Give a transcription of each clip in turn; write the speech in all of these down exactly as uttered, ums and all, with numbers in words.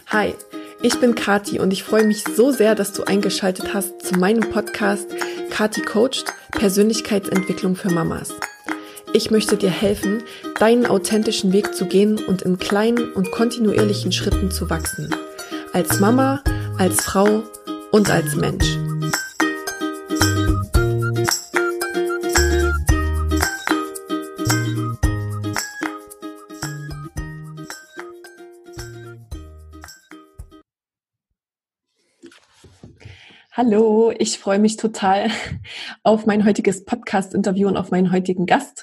Hi, ich bin Kati und ich freue mich so sehr, dass du eingeschaltet hast zu meinem Podcast Kati Coacht – Persönlichkeitsentwicklung für Mamas. Ich möchte dir helfen, deinen authentischen Weg zu gehen und in kleinen und kontinuierlichen Schritten zu wachsen. Als Mama, als Frau und als Mensch. Hallo, ich freue mich total auf mein heutiges Podcast-Interview und auf meinen heutigen Gast.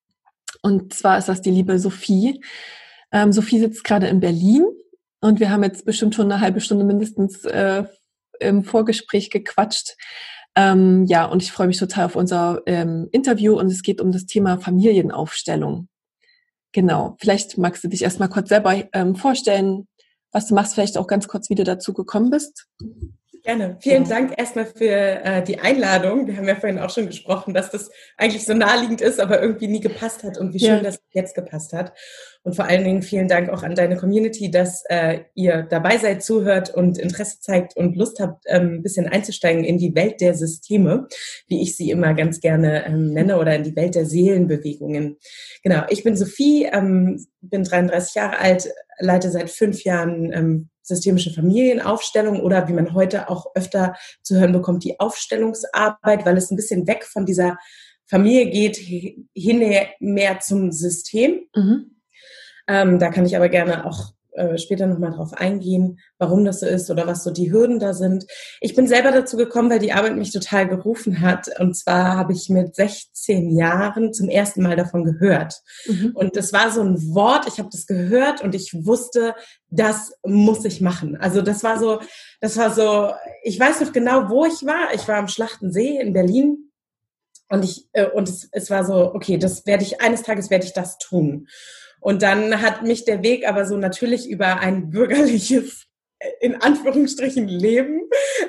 Und zwar ist das die liebe Sophie. Ähm, Sophie sitzt gerade in Berlin und wir haben jetzt bestimmt schon eine halbe Stunde mindestens äh, im Vorgespräch gequatscht. Ähm, ja, und ich freue mich total auf unser ähm, Interview und es geht um das Thema Familienaufstellung. Genau, vielleicht magst du dich erstmal kurz selber ähm, vorstellen, was du machst, vielleicht auch ganz kurz, wie du dazu gekommen bist. Gerne. Vielen ja. Dank erstmal für äh, die Einladung. Wir haben ja vorhin auch schon gesprochen, dass das eigentlich so naheliegend ist, aber irgendwie nie gepasst hat und wie schön, ja. dass es jetzt gepasst hat. Und vor allen Dingen vielen Dank auch an deine Community, dass äh, ihr dabei seid, zuhört und Interesse zeigt und Lust habt, ähm, ein bisschen einzusteigen in die Welt der Systeme, wie ich sie immer ganz gerne ähm, nenne, oder in die Welt der Seelenbewegungen. Genau, ich bin Sophie, ähm, bin dreiunddreißig Jahre alt, leite seit fünf Jahren ähm, systemische Familienaufstellung oder wie man heute auch öfter zu hören bekommt, die Aufstellungsarbeit, weil es ein bisschen weg von dieser Familie geht, hin mehr zum System. Mhm. Ähm, da kann ich aber gerne auch äh, später nochmal drauf eingehen, warum das so ist oder was so die Hürden da sind. Ich bin selber dazu gekommen, weil die Arbeit mich total gerufen hat. Und zwar habe ich mit sechzehn Jahren zum ersten Mal davon gehört. Mhm. Und das war so ein Wort, ich habe das gehört und ich wusste, das muss ich machen. Also das war so, das war so, ich weiß noch genau, wo ich war. Ich war am Schlachtensee in Berlin. Und ich, äh, und es, es war so, okay, das werde ich, eines Tages werde ich das tun. Und dann hat mich der Weg aber so natürlich über ein bürgerliches, in Anführungsstrichen, Leben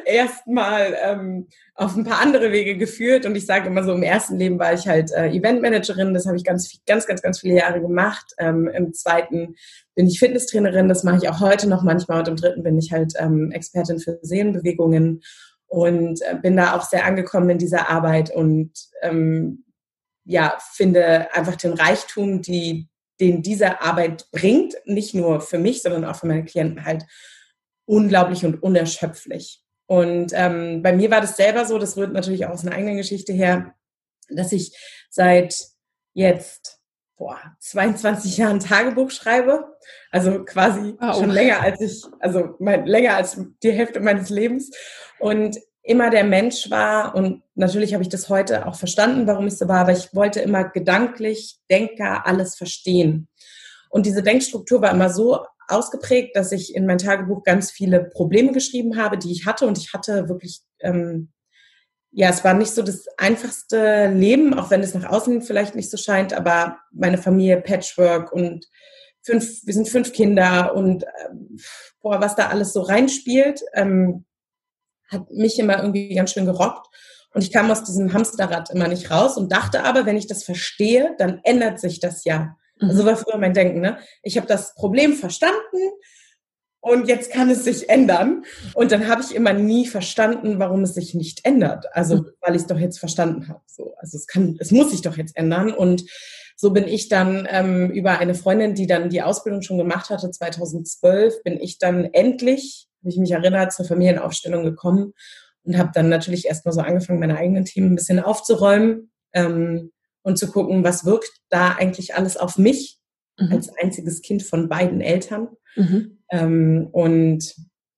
erstmal ähm, auf ein paar andere Wege geführt. Und ich sage immer so, im ersten Leben war ich halt äh, Eventmanagerin, das habe ich ganz, ganz, ganz, ganz viele Jahre gemacht. Ähm, Im zweiten bin ich Fitnesstrainerin, das mache ich auch heute noch manchmal. Und im dritten bin ich halt ähm, Expertin für Seelenbewegungen und äh, bin da auch sehr angekommen in dieser Arbeit und ähm, ja, finde einfach den Reichtum, die den diese Arbeit bringt, nicht nur für mich, sondern auch für meine Klienten halt unglaublich und unerschöpflich. Und ähm, bei mir war das selber so, das rührt natürlich auch aus einer eigenen Geschichte her, dass ich seit jetzt boah, zweiundzwanzig Jahren Tagebuch schreibe, also quasi wow. schon länger als ich, also mein, länger als die Hälfte meines Lebens und immer der Mensch war und natürlich habe ich das heute auch verstanden, warum ich so war, aber ich wollte immer gedanklich, Denker, alles verstehen. Und diese Denkstruktur war immer so ausgeprägt, dass ich in mein Tagebuch ganz viele Probleme geschrieben habe, die ich hatte und ich hatte wirklich, ähm, ja, es war nicht so das einfachste Leben, auch wenn es nach außen vielleicht nicht so scheint, aber meine Familie, Patchwork und fünf, wir sind fünf Kinder und ähm, boah, was da alles so reinspielt, ähm, hat mich immer irgendwie ganz schön gerockt. Und ich kam aus diesem Hamsterrad immer nicht raus und dachte aber, wenn ich das verstehe, dann ändert sich das ja. Mhm. Also war früher mein Denken, ne? Ich habe das Problem verstanden und jetzt kann es sich ändern. Und dann habe ich immer nie verstanden, warum es sich nicht ändert. Also, mhm. weil ich es doch jetzt verstanden habe. So, also es kann, es muss sich doch jetzt ändern. Und so bin ich dann ähm, über eine Freundin, die dann die Ausbildung schon gemacht hatte, zweitausendzwölf, bin ich dann endlich, wie ich mich erinnere, zur Familienaufstellung gekommen und habe dann natürlich erstmal so angefangen, meine eigenen Themen ein bisschen aufzuräumen ähm, und zu gucken, was wirkt da eigentlich alles auf mich mhm. als einziges Kind von beiden Eltern mhm. ähm, und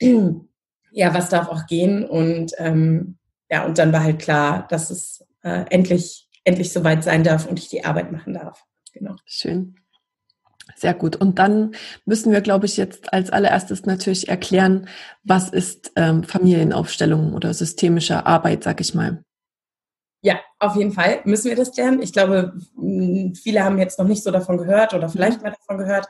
ja, was darf auch gehen und ähm, ja, und dann war halt klar, dass es äh, endlich, endlich soweit sein darf und ich die Arbeit machen darf. Genau. Schön. Sehr gut. Und dann müssen wir, glaube ich, jetzt als allererstes natürlich erklären, was ist ähm, Familienaufstellung oder systemische Arbeit, sag ich mal. Ja, auf jeden Fall müssen wir das lernen. Ich glaube, viele haben jetzt noch nicht so davon gehört oder vielleicht mal davon gehört.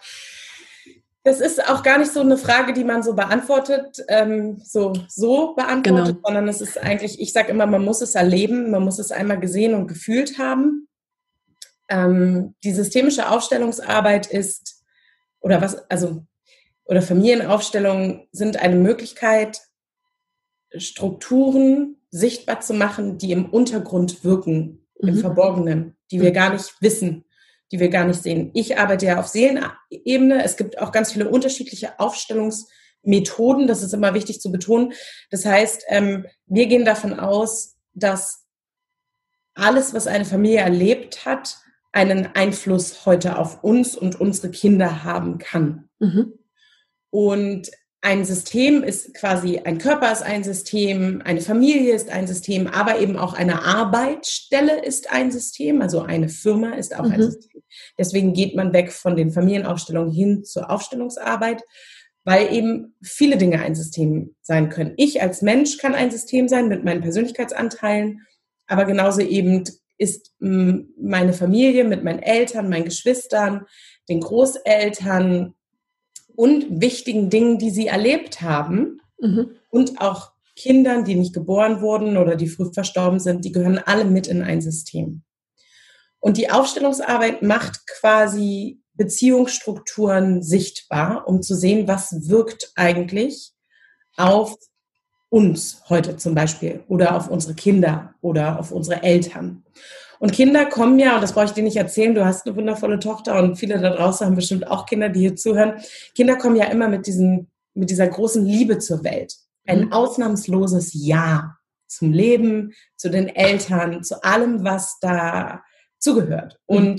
Das ist auch gar nicht so eine Frage, die man so beantwortet, ähm, so, so beantwortet, genau. sondern es ist eigentlich, ich sage immer, man muss es erleben, man muss es einmal gesehen und gefühlt haben. Ähm, die systemische Aufstellungsarbeit ist, oder was, also oder Familienaufstellungen sind eine Möglichkeit, Strukturen sichtbar zu machen, die im Untergrund wirken, mhm. im Verborgenen, die wir gar nicht wissen, die wir gar nicht sehen. Ich arbeite ja auf Seelenebene. Es gibt auch ganz viele unterschiedliche Aufstellungsmethoden. Das ist immer wichtig zu betonen. Das heißt, ähm, wir gehen davon aus, dass alles, was eine Familie erlebt hat, einen Einfluss heute auf uns und unsere Kinder haben kann. Mhm. Und ein System ist quasi, ein Körper ist ein System, eine Familie ist ein System, aber eben auch eine Arbeitsstelle ist ein System, also eine Firma ist auch mhm. ein System. Deswegen geht man weg von den Familienaufstellungen hin zur Aufstellungsarbeit, weil eben viele Dinge ein System sein können. Ich als Mensch kann ein System sein mit meinen Persönlichkeitsanteilen, aber genauso eben ist meine Familie mit meinen Eltern, meinen Geschwistern, den Großeltern, und wichtigen Dingen, die sie erlebt haben mhm. und auch Kindern, die nicht geboren wurden oder die früh verstorben sind, die gehören alle mit in ein System. Und die Aufstellungsarbeit macht quasi Beziehungsstrukturen sichtbar, um zu sehen, was wirkt eigentlich auf uns heute zum Beispiel oder auf unsere Kinder oder auf unsere Eltern. Und Kinder kommen ja, und das brauche ich dir nicht erzählen, du hast eine wundervolle Tochter und viele da draußen haben bestimmt auch Kinder, die hier zuhören. Kinder kommen ja immer mit diesen, mit dieser großen Liebe zur Welt. Ein mhm. ausnahmsloses Ja zum Leben, zu den Eltern, zu allem, was da zugehört. Mhm. Und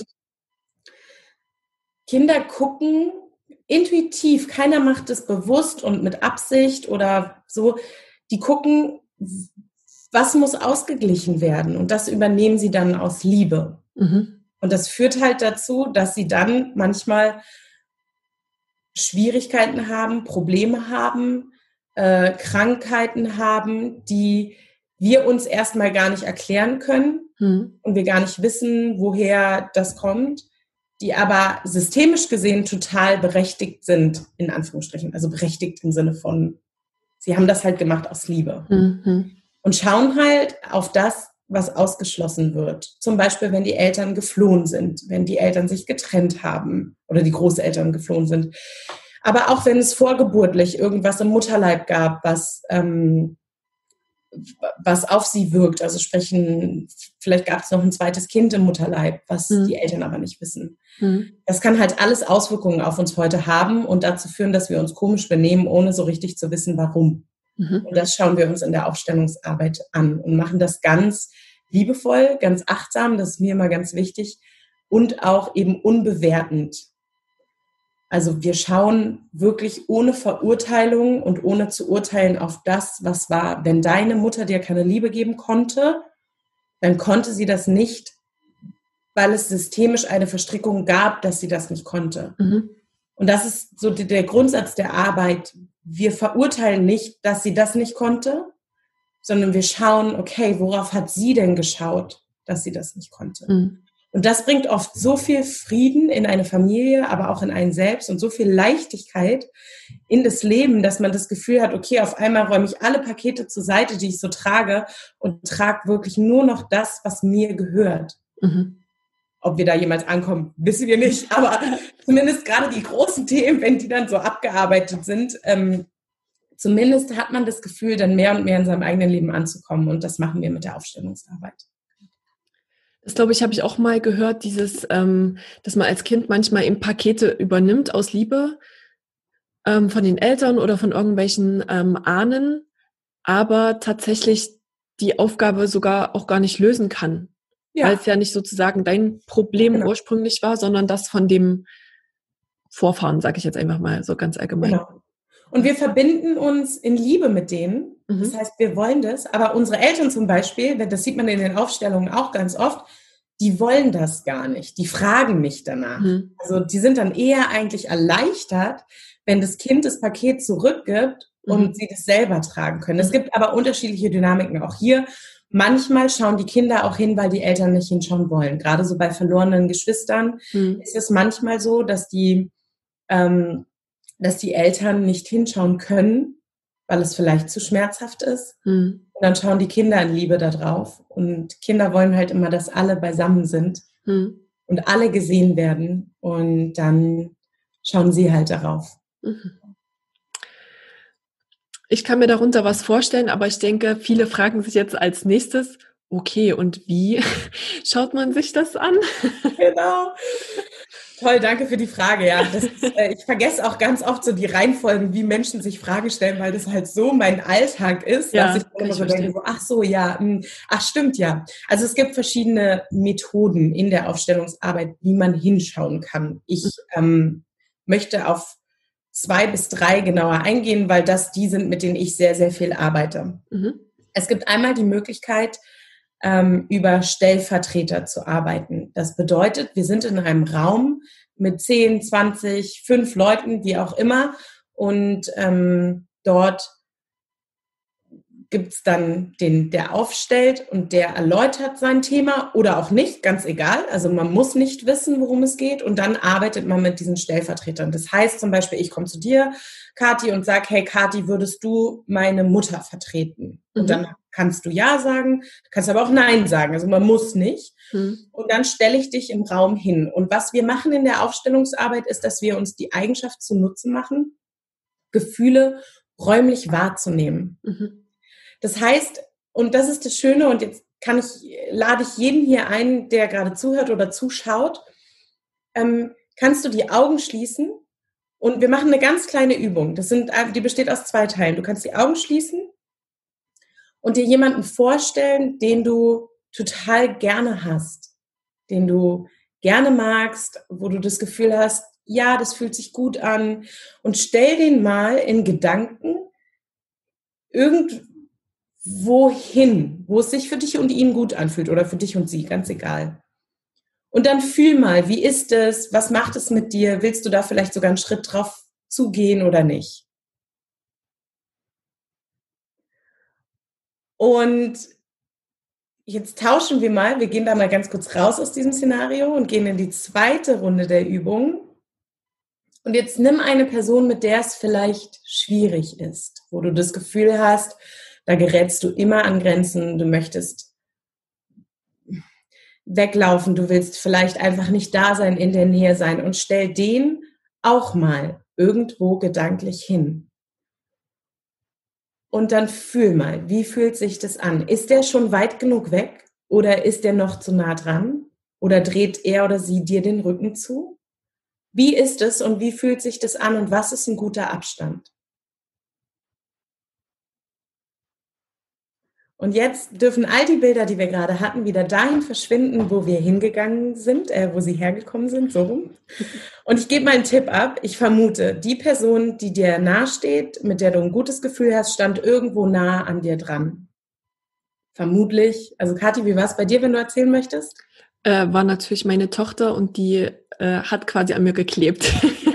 Kinder gucken intuitiv, keiner macht es bewusst und mit Absicht oder so, die gucken, was muss ausgeglichen werden? Und das übernehmen sie dann aus Liebe. Mhm. Und das führt halt dazu, dass sie dann manchmal Schwierigkeiten haben, Probleme haben, äh, Krankheiten haben, die wir uns erstmal gar nicht erklären können mhm. und wir gar nicht wissen, woher das kommt, die aber systemisch gesehen total berechtigt sind, in Anführungsstrichen. Also berechtigt im Sinne von, sie haben das halt gemacht aus Liebe. Mhm. Und schauen halt auf das, was ausgeschlossen wird. Zum Beispiel, wenn die Eltern geflohen sind, wenn die Eltern sich getrennt haben oder die Großeltern geflohen sind. Aber auch wenn es vorgeburtlich irgendwas im Mutterleib gab, was, ähm, was auf sie wirkt. Also sprechen, vielleicht gab es noch ein zweites Kind im Mutterleib, was mhm. die Eltern aber nicht wissen. Mhm. Das kann halt alles Auswirkungen auf uns heute haben und dazu führen, dass wir uns komisch benehmen, ohne so richtig zu wissen, warum. Mhm. Und das schauen wir uns in der Aufstellungsarbeit an und machen das ganz liebevoll, ganz achtsam, das ist mir immer ganz wichtig, und auch eben unbewertend. Also wir schauen wirklich ohne Verurteilung und ohne zu urteilen auf das, was war. Wenn deine Mutter dir keine Liebe geben konnte, dann konnte sie das nicht, weil es systemisch eine Verstrickung gab, dass sie das nicht konnte. Mhm. Und das ist so der Grundsatz der Arbeit. Wir verurteilen nicht, dass sie das nicht konnte, sondern wir schauen, okay, worauf hat sie denn geschaut, dass sie das nicht konnte? Mhm. Und das bringt oft so viel Frieden in eine Familie, aber auch in einen selbst und so viel Leichtigkeit in das Leben, dass man das Gefühl hat, okay, auf einmal räume ich alle Pakete zur Seite, die ich so trage und trage wirklich nur noch das, was mir gehört. Mhm. Ob wir da jemals ankommen, wissen wir nicht. Aber zumindest gerade die großen Themen, wenn die dann so abgearbeitet sind, ähm, zumindest hat man das Gefühl, dann mehr und mehr in seinem eigenen Leben anzukommen. Und das machen wir mit der Aufstellungsarbeit. Das, glaube ich, habe ich auch mal gehört, dieses, ähm, dass man als Kind manchmal eben Pakete übernimmt aus Liebe ähm, von den Eltern oder von irgendwelchen ähm, Ahnen, aber tatsächlich die Aufgabe sogar auch gar nicht lösen kann. Ja. Weil es ja nicht sozusagen dein Problem genau. ursprünglich war, sondern das von dem Vorfahren, sage ich jetzt einfach mal so ganz allgemein. Genau. Und wir verbinden uns in Liebe mit denen. Mhm. Das heißt, wir wollen das. Aber unsere Eltern zum Beispiel, das sieht man in den Aufstellungen auch ganz oft, die wollen das gar nicht. Die fragen nicht danach. Mhm. Also die sind dann eher eigentlich erleichtert, wenn das Kind das Paket zurückgibt und mhm. sie das selber tragen können. Es gibt aber unterschiedliche Dynamiken auch hier. Manchmal schauen die Kinder auch hin, weil die Eltern nicht hinschauen wollen. Gerade so bei verlorenen Geschwistern mhm. ist es manchmal so, dass die, ähm, dass die Eltern nicht hinschauen können, weil es vielleicht zu schmerzhaft ist. Mhm. Und dann schauen die Kinder in Liebe da drauf. Und Kinder wollen halt immer, dass alle beisammen sind mhm. und alle gesehen werden. Und dann schauen sie halt darauf. Mhm. Ich kann mir darunter was vorstellen, aber ich denke, viele fragen sich jetzt als nächstes, okay, und wie schaut man sich das an? Genau. Toll, danke für die Frage. Ja, das ist, äh, ich vergesse auch ganz oft so die Reihenfolgen, wie Menschen sich Fragen stellen, weil das halt so mein Alltag ist, Ja, dass ich dann immer ich so denke, so, ach so, ja, mh, ach stimmt, ja. Also es gibt verschiedene Methoden in der Aufstellungsarbeit, wie man hinschauen kann. Ich ähm, möchte auf zwei bis drei genauer eingehen, weil das die sind, mit denen ich sehr, sehr viel arbeite. Mhm. Es gibt einmal die Möglichkeit, ähm, über Stellvertreter zu arbeiten. Das bedeutet, wir sind in einem Raum mit zehn, zwanzig, fünf Leuten, wie auch immer, und ähm, dort gibt's dann den, der aufstellt und der erläutert sein Thema oder auch nicht, ganz egal. Also man muss nicht wissen, worum es geht, und dann arbeitet man mit diesen Stellvertretern. Das heißt zum Beispiel, ich komme zu dir, Kathi, und sag, hey Kathi, würdest du meine Mutter vertreten? Mhm. Und dann kannst du Ja sagen, kannst aber auch Nein sagen. Also man muss nicht. Mhm. Und dann stelle ich dich im Raum hin. Und was wir machen in der Aufstellungsarbeit ist, dass wir uns die Eigenschaft zunutze machen, Gefühle räumlich wahrzunehmen. Mhm. Das heißt, und das ist das Schöne, und jetzt kann ich, lade ich jeden hier ein, der gerade zuhört oder zuschaut, ähm, kannst du die Augen schließen, und wir machen eine ganz kleine Übung. Das sind, die besteht aus zwei Teilen. Du kannst die Augen schließen und dir jemanden vorstellen, den du total gerne hast, den du gerne magst, wo du das Gefühl hast, ja, das fühlt sich gut an, und stell den mal in Gedanken irgendwo wohin, wo es sich für dich und ihn gut anfühlt oder für dich und sie, ganz egal. Und dann fühl mal, wie ist es, was macht es mit dir, willst du da vielleicht sogar einen Schritt drauf zugehen oder nicht? Und jetzt tauschen wir mal, wir gehen da mal ganz kurz raus aus diesem Szenario und gehen in die zweite Runde der Übung. Und jetzt nimm eine Person, mit der es vielleicht schwierig ist, wo du das Gefühl hast, da gerätst du immer an Grenzen, du möchtest weglaufen, du willst vielleicht einfach nicht da sein, in der Nähe sein, und stell den auch mal irgendwo gedanklich hin. Und dann fühl mal, wie fühlt sich das an? Ist der schon weit genug weg oder ist der noch zu nah dran? Oder dreht er oder sie dir den Rücken zu? Wie ist es und wie fühlt sich das an und was ist ein guter Abstand? Und jetzt dürfen all die Bilder, die wir gerade hatten, wieder dahin verschwinden, wo wir hingegangen sind, äh, wo sie hergekommen sind, so rum. Und ich gebe mal einen Tipp ab. Ich vermute, die Person, die dir nahesteht, mit der du ein gutes Gefühl hast, stand irgendwo nah an dir dran. Vermutlich. Also Kathi, wie war es bei dir, wenn du erzählen möchtest? Äh, war natürlich meine Tochter, und die äh, hat quasi an mir geklebt.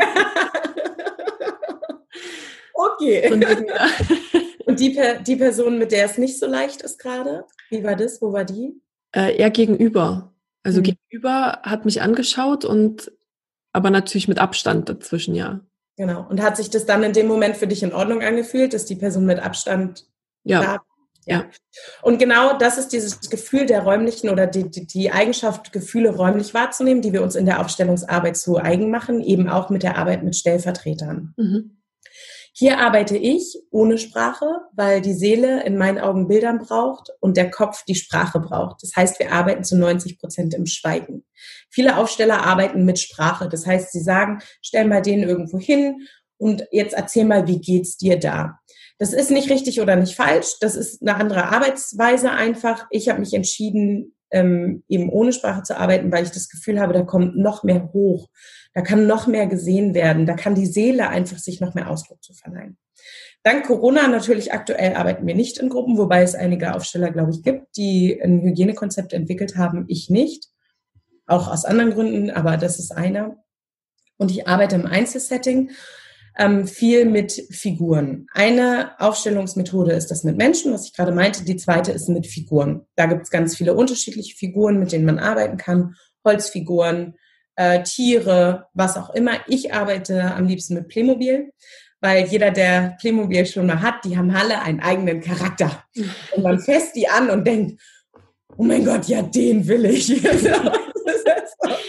Okay. Und, ja. Und die, die Person, mit der es nicht so leicht ist gerade, wie war das? Wo war die? Äh, eher gegenüber. Also hm. gegenüber hat mich angeschaut, und aber natürlich mit Abstand dazwischen, ja. Genau. Und hat sich das dann in dem Moment für dich in Ordnung angefühlt, dass die Person mit Abstand ja. da? Ja. Und genau das ist dieses Gefühl der räumlichen oder die, die, die Eigenschaft, Gefühle räumlich wahrzunehmen, die wir uns in der Aufstellungsarbeit zu eigen machen, eben auch mit der Arbeit mit Stellvertretern. Mhm. Hier arbeite ich ohne Sprache, weil die Seele in meinen Augen Bildern braucht und der Kopf die Sprache braucht. Das heißt, wir arbeiten zu neunzig Prozent im Schweigen. Viele Aufsteller arbeiten mit Sprache. Das heißt, sie sagen, stell mal den irgendwo hin und jetzt erzähl mal, wie geht's dir da? Das ist nicht richtig oder nicht falsch. Das ist eine andere Arbeitsweise einfach. Ich habe mich entschieden, ähm, eben ohne Sprache zu arbeiten, weil ich das Gefühl habe, da kommt noch mehr hoch. Da kann noch mehr gesehen werden. Da kann die Seele einfach sich noch mehr Ausdruck zu verleihen. Dank Corona natürlich aktuell arbeiten wir nicht in Gruppen, wobei es einige Aufsteller, glaube ich, gibt, die ein Hygienekonzept entwickelt haben. Ich nicht. Auch aus anderen Gründen, aber das ist einer. Und ich arbeite im Einzelsetting ähm, viel mit Figuren. Eine Aufstellungsmethode ist das mit Menschen, was ich gerade meinte. Die zweite ist mit Figuren. Da gibt es ganz viele unterschiedliche Figuren, mit denen man arbeiten kann. Holzfiguren, Äh, Tiere, was auch immer. Ich arbeite am liebsten mit Playmobil, weil jeder, der Playmobil schon mal hat, die haben alle einen eigenen Charakter. Und man fasst die an und denkt, oh mein Gott, ja, den will ich.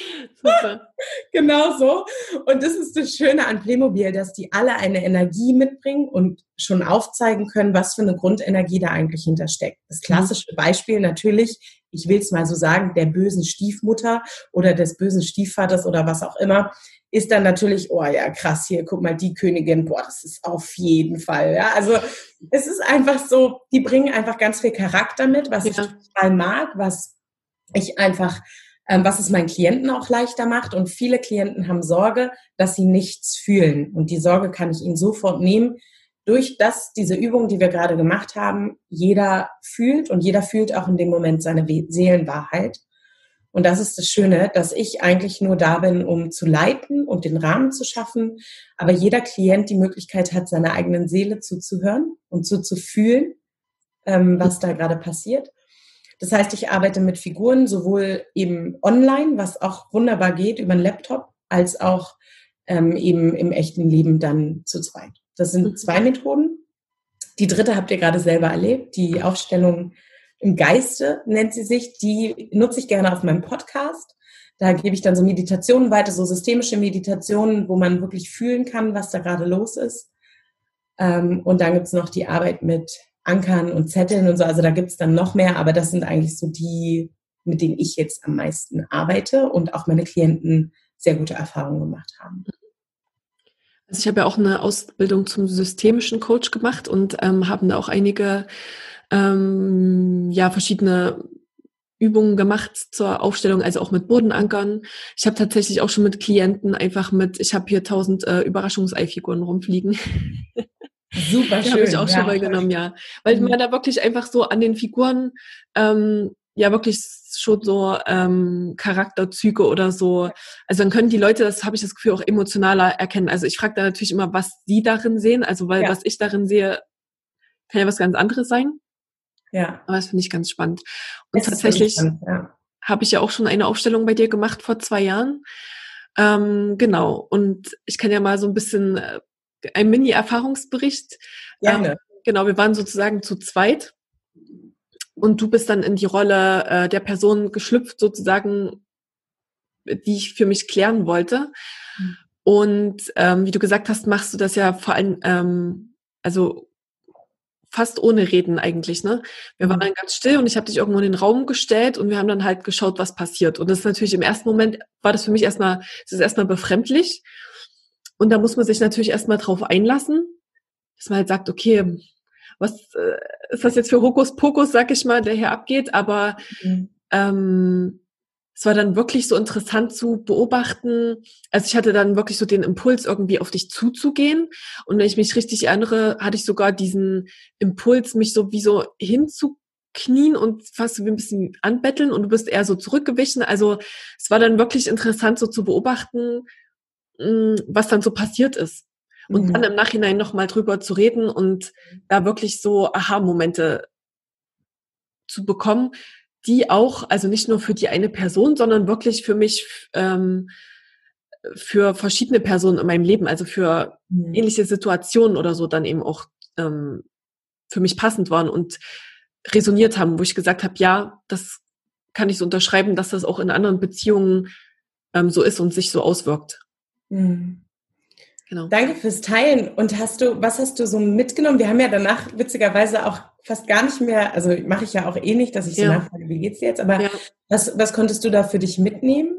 Super. Genau so. Und das ist das Schöne an Playmobil, dass die alle eine Energie mitbringen und schon aufzeigen können, was für eine Grundenergie da eigentlich hintersteckt. Das klassische Beispiel natürlich, ich will es mal so sagen, der bösen Stiefmutter oder des bösen Stiefvaters oder was auch immer, ist dann natürlich, oh ja, krass, hier, guck mal, die Königin, boah, das ist auf jeden Fall, ja. Also es ist einfach so, die bringen einfach ganz viel Charakter mit, was ja. ich total mag, was ich einfach ähm, was es meinen Klienten auch leichter macht. Und viele Klienten haben Sorge, dass sie nichts fühlen. Und die Sorge kann ich ihnen sofort nehmen. Durch das, diese Übung, die wir gerade gemacht haben, jeder fühlt und jeder fühlt auch in dem Moment seine Seelenwahrheit. Und das ist das Schöne, dass ich eigentlich nur da bin, um zu leiten und den Rahmen zu schaffen. Aber jeder Klient die Möglichkeit hat, seiner eigenen Seele zuzuhören und so zu fühlen, ähm, was da gerade passiert. Das heißt, ich arbeite mit Figuren, sowohl eben online, was auch wunderbar geht über einen Laptop, als auch ähm, eben im echten Leben dann zu zweit. Das sind zwei Methoden. Die dritte habt ihr gerade selber erlebt, die Aufstellung im Geiste nennt sie sich. Die nutze ich gerne auf meinem Podcast. Da gebe ich dann so Meditationen weiter, so systemische Meditationen, wo man wirklich fühlen kann, was da gerade los ist. Ähm, und dann gibt's noch die Arbeit mit Ankern und Zetteln und so, also da gibt's dann noch mehr, aber das sind eigentlich so die, mit denen ich jetzt am meisten arbeite und auch meine Klienten sehr gute Erfahrungen gemacht haben. Also ich habe ja auch eine Ausbildung zum systemischen Coach gemacht und ähm, haben da auch einige ähm, ja verschiedene Übungen gemacht zur Aufstellung, also auch mit Bodenankern. Ich habe tatsächlich auch schon mit Klienten einfach mit, ich habe hier tausend äh, Überraschungseifiguren rumfliegen. Super schön. Die habe ich auch ja. schon mal genommen, ja. Weil mhm. man da wirklich einfach so an den Figuren ähm, ja wirklich schon so ähm, Charakterzüge oder so, also dann können die Leute, das habe ich das Gefühl, auch emotionaler erkennen. Also ich frage da natürlich immer, was sie darin sehen, also weil ja. was ich darin sehe, kann ja was ganz anderes sein. Ja. Aber das finde ich ganz spannend. Und das tatsächlich ja. habe ich ja auch schon eine Aufstellung bei dir gemacht vor zwei Jahren. Ähm, genau. Und ich kann ja mal so ein bisschen äh, ein Mini-Erfahrungsbericht. Gerne. Ähm, genau, wir waren sozusagen zu zweit und du bist dann in die Rolle äh, der Person geschlüpft, sozusagen, die ich für mich klären wollte. Mhm. Und ähm, wie du gesagt hast, machst du das ja vor allem, ähm, also fast ohne Reden eigentlich, ne? Wir waren dann ganz still und ich habe dich irgendwo in den Raum gestellt und wir haben dann halt geschaut, was passiert. Und das ist natürlich im ersten Moment, war das für mich erstmal, es ist erstmal befremdlich. Und da muss man sich natürlich erstmal drauf einlassen, dass man halt sagt, okay, was äh, ist das jetzt für Hokuspokus, sag ich mal, der hier abgeht? Aber mhm. ähm, es war dann wirklich so interessant zu beobachten. Also ich hatte dann wirklich so den Impuls, irgendwie auf dich zuzugehen. Und wenn ich mich richtig erinnere, hatte ich sogar diesen Impuls, mich so wie so hinzuknien und fast so wie ein bisschen anbetteln. Und du bist eher so zurückgewichen. Also es war dann wirklich interessant, so zu beobachten, was dann so passiert ist. Und mhm. dann im Nachhinein nochmal drüber zu reden und da wirklich so Aha-Momente zu bekommen, die auch, also nicht nur für die eine Person, sondern wirklich für mich, ähm, für verschiedene Personen in meinem Leben, also für mhm. ähnliche Situationen oder so dann eben auch ähm, für mich passend waren und resoniert haben, wo ich gesagt habe, ja, das kann ich so unterschreiben, dass das auch in anderen Beziehungen ähm, so ist und sich so auswirkt. Mhm. Genau. Danke fürs Teilen. Und hast du, was hast du so mitgenommen? Wir haben ja danach witzigerweise auch fast gar nicht mehr, also mache ich ja auch eh nicht, dass ich so ja. nachfrage, wie geht's dir jetzt? Aber ja. was, was konntest du da für dich mitnehmen?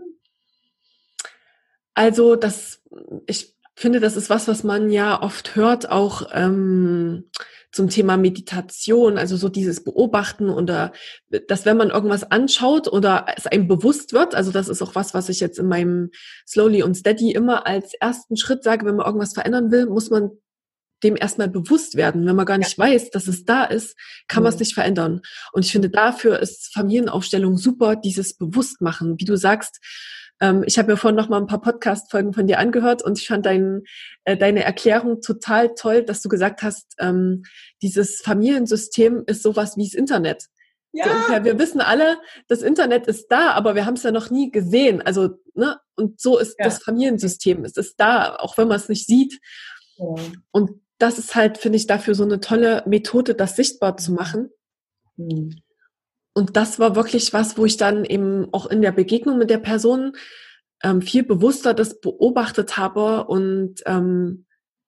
Also das, ich finde, das ist was, was man ja oft hört, auch ähm, zum Thema Meditation, also so dieses Beobachten oder dass wenn man irgendwas anschaut oder es einem bewusst wird, also das ist auch was, was ich jetzt in meinem Slowly und Steady immer als ersten Schritt sage, wenn man irgendwas verändern will, muss man dem erstmal bewusst werden. Wenn man gar nicht ja. weiß, dass es da ist, kann mhm. man es nicht verändern. Und ich finde, dafür ist Familienaufstellung super, dieses Bewusstmachen. Wie du sagst, ähm, ich habe mir vorhin noch mal ein paar Podcast-Folgen von dir angehört und ich fand dein, äh, deine Erklärung total toll, dass du gesagt hast, ähm, dieses Familiensystem ist sowas wie das Internet. Ja. So ungefähr, wir wissen alle, das Internet ist da, aber wir haben es ja noch nie gesehen. Also, ne? Und so ist ja. das Familiensystem. Es ist da, auch wenn man es nicht sieht. Ja. Und das ist halt, finde ich, dafür so eine tolle Methode, das sichtbar zu machen. Mhm. Und das war wirklich was, wo ich dann eben auch in der Begegnung mit der Person ähm, viel bewusster das beobachtet habe und ähm,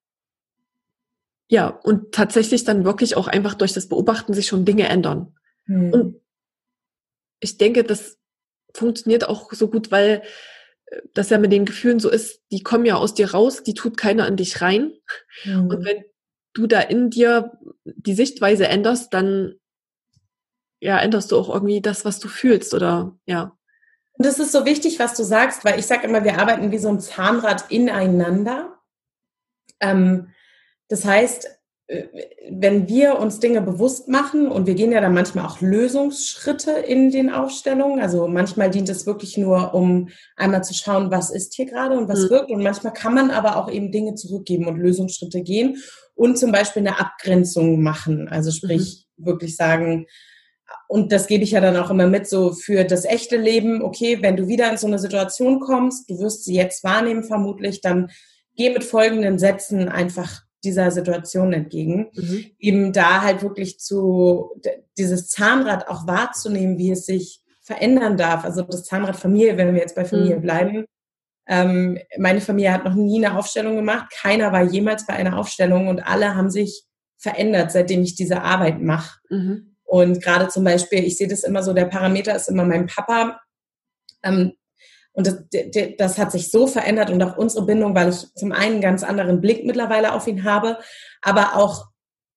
ja, und tatsächlich dann wirklich auch einfach durch das Beobachten sich schon Dinge ändern. Hm. Und ich denke, das funktioniert auch so gut, weil das ja mit den Gefühlen so ist, die kommen ja aus dir raus, die tut keiner in dich rein. Hm. Und wenn du da in dir die Sichtweise änderst, dann ja, änderst du auch irgendwie das, was du fühlst, oder ja. Und das ist so wichtig, was du sagst, weil ich sage immer, wir arbeiten wie so ein Zahnrad ineinander. Ähm, das heißt, wenn wir uns Dinge bewusst machen, und wir gehen ja dann manchmal auch Lösungsschritte in den Aufstellungen, also manchmal dient es wirklich nur, um einmal zu schauen, was ist hier gerade und was mhm. wirkt, und manchmal kann man aber auch eben Dinge zurückgeben und Lösungsschritte gehen und zum Beispiel eine Abgrenzung machen, also sprich mhm. wirklich sagen, und das gebe ich ja dann auch immer mit, so für das echte Leben, okay, wenn du wieder in so eine Situation kommst, du wirst sie jetzt wahrnehmen vermutlich, dann geh mit folgenden Sätzen einfach dieser Situation entgegen, mhm. eben da halt wirklich zu, dieses Zahnrad auch wahrzunehmen, wie es sich verändern darf, also das Zahnrad Familie, wenn wir jetzt bei Familie mhm. bleiben. Ähm, meine Familie hat noch nie eine Aufstellung gemacht, keiner war jemals bei einer Aufstellung und alle haben sich verändert, seitdem ich diese Arbeit mache. Mhm. Und gerade zum Beispiel, ich sehe das immer so, der Parameter ist immer mein Papa. Ähm, und das, das hat sich so verändert und auch unsere Bindung, weil ich zum einen einen ganz anderen Blick mittlerweile auf ihn habe, aber auch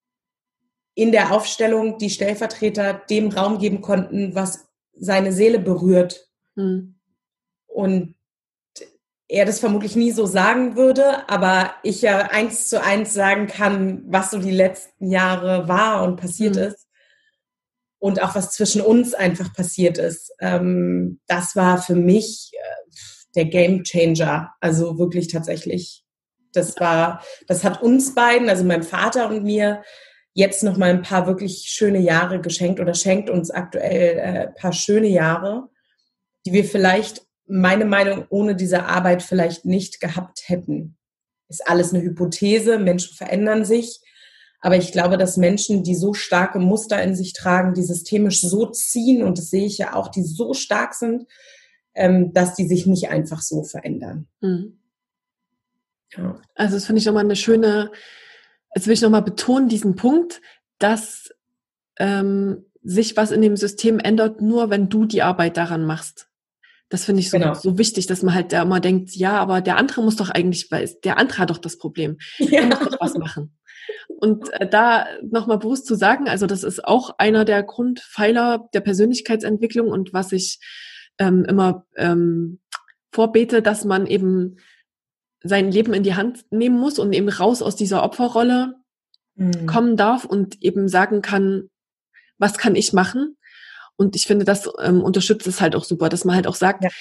in der Aufstellung die Stellvertreter dem Raum geben konnten, was seine Seele berührt. Mhm. Und er das vermutlich nie so sagen würde, aber ich ja eins zu eins sagen kann, was so die letzten Jahre war und passiert mhm. ist. Und auch was zwischen uns einfach passiert ist. Ähm, das war für mich äh, der Game Changer. Also wirklich tatsächlich. Das war, das hat uns beiden, also meinem Vater und mir, jetzt noch mal ein paar wirklich schöne Jahre geschenkt oder schenkt uns aktuell äh, ein paar schöne Jahre, die wir vielleicht, meine Meinung, ohne diese Arbeit vielleicht nicht gehabt hätten. Ist alles eine Hypothese, Menschen verändern sich. Aber ich glaube, dass Menschen, die so starke Muster in sich tragen, die systemisch so ziehen, und das sehe ich ja auch, die so stark sind, ähm, dass die sich nicht einfach so verändern. Mhm. Ja. Also das finde ich nochmal eine schöne, jetzt will ich nochmal betonen, diesen Punkt, dass ähm, sich was in dem System ändert, nur wenn du die Arbeit daran machst. Das finde ich so, genau. so wichtig, dass man halt da immer denkt, ja, aber der andere muss doch eigentlich, weil der andere hat doch das Problem. Ja. Der muss doch was machen. Und äh, da nochmal bewusst zu sagen, also das ist auch einer der Grundpfeiler der Persönlichkeitsentwicklung und was ich ähm, immer ähm, vorbete, dass man eben sein Leben in die Hand nehmen muss und eben raus aus dieser Opferrolle mhm. kommen darf und eben sagen kann, was kann ich machen? Und ich finde, das ähm, unterstützt es halt auch super, dass man halt auch sagt, ja.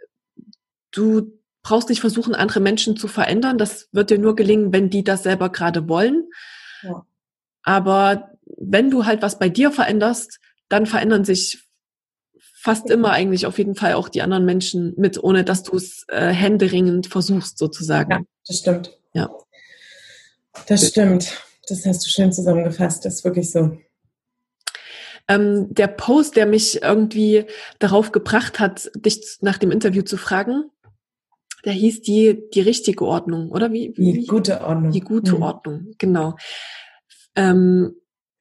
du brauchst nicht versuchen, andere Menschen zu verändern. Das wird dir nur gelingen, wenn die das selber gerade wollen. Ja. Aber wenn du halt was bei dir veränderst, dann verändern sich fast immer eigentlich auf jeden Fall auch die anderen Menschen mit, ohne dass du es äh, händeringend versuchst, sozusagen. Ja, das stimmt. Ja. Das stimmt. Das hast du schön zusammengefasst. Das ist wirklich so. Ähm, der Post, der mich irgendwie darauf gebracht hat, dich nach dem Interview zu fragen, der hieß die, die richtige Ordnung, oder wie? wie die gute Ordnung. Die gute mhm. Ordnung, genau. Ähm,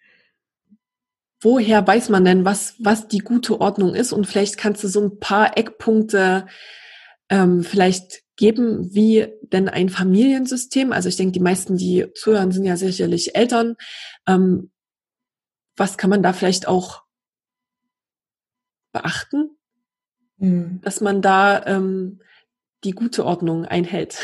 woher weiß man denn, was, was die gute Ordnung ist? Und vielleicht kannst du so ein paar Eckpunkte ähm, vielleicht geben, wie denn ein Familiensystem, also ich denke, die meisten, die zuhören, sind ja sicherlich Eltern. Ähm, was kann man da vielleicht auch beachten, mhm. dass man da ähm, die gute Ordnung einhält?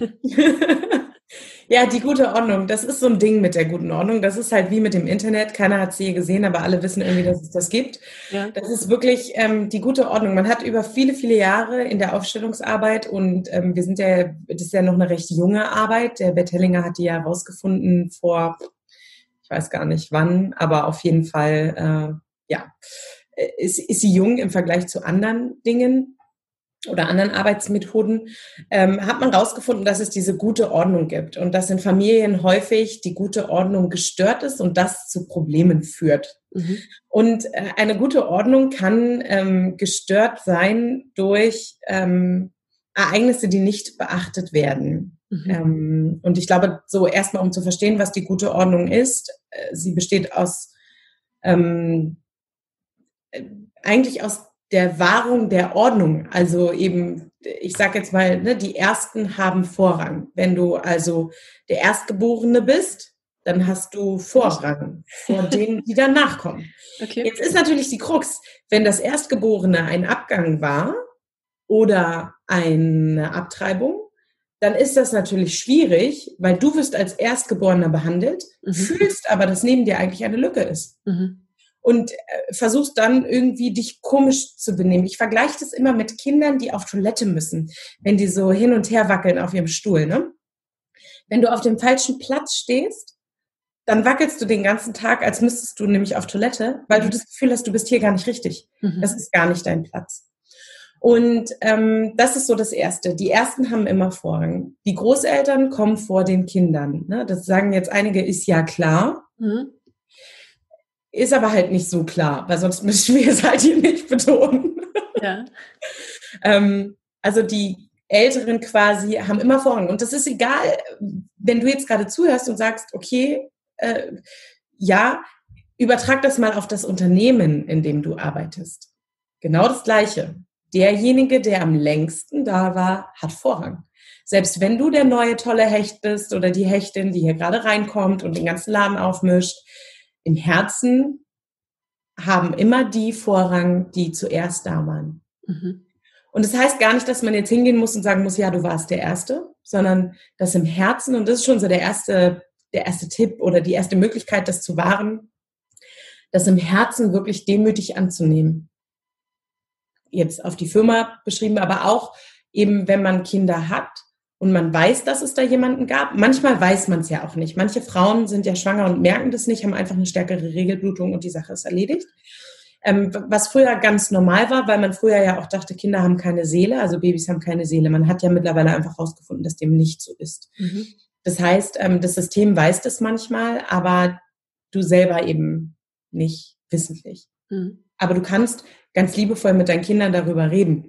Ja, die gute Ordnung, das ist so ein Ding mit der guten Ordnung. Das ist halt wie mit dem Internet. Keiner hat sie je gesehen, aber alle wissen irgendwie, dass es das gibt. Ja. Das ist wirklich ähm, die gute Ordnung. Man hat über viele, viele Jahre in der Aufstellungsarbeit, und ähm, wir sind ja, das ist ja noch eine recht junge Arbeit. Der Bert Hellinger hat die ja herausgefunden vor, ich weiß gar nicht wann, aber auf jeden Fall, äh, ja, ist, ist sie jung im Vergleich zu anderen Dingen oder anderen Arbeitsmethoden, ähm, hat man herausgefunden, dass es diese gute Ordnung gibt und dass in Familien häufig die gute Ordnung gestört ist und das zu Problemen führt. Mhm. Und äh, eine gute Ordnung kann ähm, gestört sein durch ähm, Ereignisse, die nicht beachtet werden. Mhm. Ähm, und ich glaube, so erstmal, um zu verstehen, was die gute Ordnung ist, äh, sie besteht aus ähm, äh, eigentlich aus der Wahrung der Ordnung. Also eben, ich sage jetzt mal, ne, die Ersten haben Vorrang. Wenn du also der Erstgeborene bist, dann hast du Vorrang vor denen, die danach kommen. Okay. Jetzt ist natürlich die Krux, wenn das Erstgeborene ein Abgang war oder eine Abtreibung, dann ist das natürlich schwierig, weil du wirst als Erstgeborener behandelt, mhm. fühlst aber, dass neben dir eigentlich eine Lücke ist. Mhm. Und äh, versuchst dann irgendwie dich komisch zu benehmen. Ich vergleiche das immer mit Kindern, die auf Toilette müssen, wenn die so hin und her wackeln auf ihrem Stuhl. Ne? Wenn du auf dem falschen Platz stehst, dann wackelst du den ganzen Tag, als müsstest du nämlich auf Toilette, weil mhm. du das Gefühl hast, du bist hier gar nicht richtig. Mhm. Das ist gar nicht dein Platz. Und ähm, das ist so das Erste. Die Ersten haben immer Vorrang. Die Großeltern kommen vor den Kindern. Ne? Das sagen jetzt einige, ist ja klar. Mhm. Ist aber halt nicht so klar, weil sonst müssen wir es halt hier nicht betonen. Ja. ähm, also die Älteren quasi haben immer Vorrang. Und das ist egal, wenn du jetzt gerade zuhörst und sagst, okay, äh, ja, übertrag das mal auf das Unternehmen, in dem du arbeitest. Genau das Gleiche. Derjenige, der am längsten da war, hat Vorrang. Selbst wenn du der neue tolle Hecht bist oder die Hechtin, die hier gerade reinkommt und den ganzen Laden aufmischt, im Herzen haben immer die Vorrang, die zuerst da waren. Mhm. Und das heißt gar nicht, dass man jetzt hingehen muss und sagen muss, ja, du warst der Erste, sondern dass im Herzen, und das ist schon so der erste, der erste Tipp oder die erste Möglichkeit, das zu wahren, das im Herzen wirklich demütig anzunehmen. Jetzt auf die Firma beschrieben, aber auch eben, wenn man Kinder hat und man weiß, dass es da jemanden gab. Manchmal weiß man es ja auch nicht. Manche Frauen sind ja schwanger und merken das nicht, haben einfach eine stärkere Regelblutung und die Sache ist erledigt. Ähm, was früher ganz normal war, weil man früher ja auch dachte, Kinder haben keine Seele, also Babys haben keine Seele. Man hat ja mittlerweile einfach herausgefunden, dass dem nicht so ist. Mhm. Das heißt, ähm, das System weiß das manchmal, aber du selber eben nicht wissentlich. Mhm. Aber du kannst ganz liebevoll mit deinen Kindern darüber reden.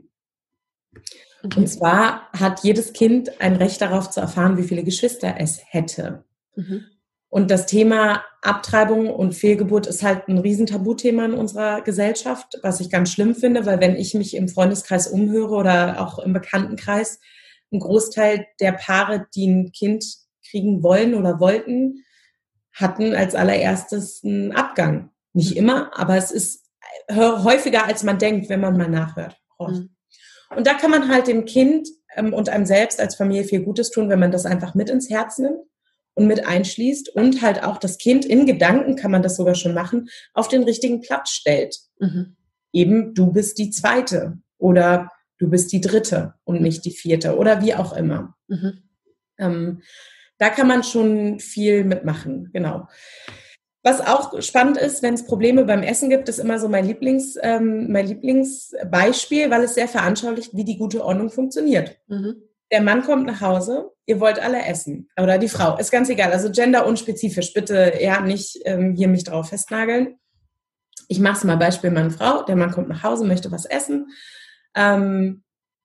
Okay. Und zwar hat jedes Kind ein Recht darauf zu erfahren, wie viele Geschwister es hätte. Mhm. Und das Thema Abtreibung und Fehlgeburt ist halt ein Riesentabuthema in unserer Gesellschaft, was ich ganz schlimm finde, weil wenn ich mich im Freundeskreis umhöre oder auch im Bekanntenkreis, ein Großteil der Paare, die ein Kind kriegen wollen oder wollten, hatten als allererstes einen Abgang. Nicht immer, aber es ist häufiger, als man denkt, wenn man mal nachhört. Mhm. Und da kann man halt dem Kind ähm, und einem selbst als Familie viel Gutes tun, wenn man das einfach mit ins Herz nimmt und mit einschließt und halt auch das Kind in Gedanken, kann man das sogar schon machen, auf den richtigen Platz stellt. Mhm. Eben, du bist die Zweite oder du bist die Dritte und nicht die Vierte oder wie auch immer. Mhm. Ähm, da kann man schon viel mitmachen, genau. Was auch spannend ist, wenn es Probleme beim Essen gibt, ist immer so mein Lieblings, ähm, mein Lieblingsbeispiel, weil es sehr veranschaulicht, wie die gute Ordnung funktioniert. Mhm. Der Mann kommt nach Hause, ihr wollt alle essen. Oder die Frau, ist ganz egal. Also genderunspezifisch, bitte ja nicht ähm, hier mich drauf festnageln. Ich mache es mal Beispiel Mann, Frau. Der Mann kommt nach Hause, möchte was essen. Ähm,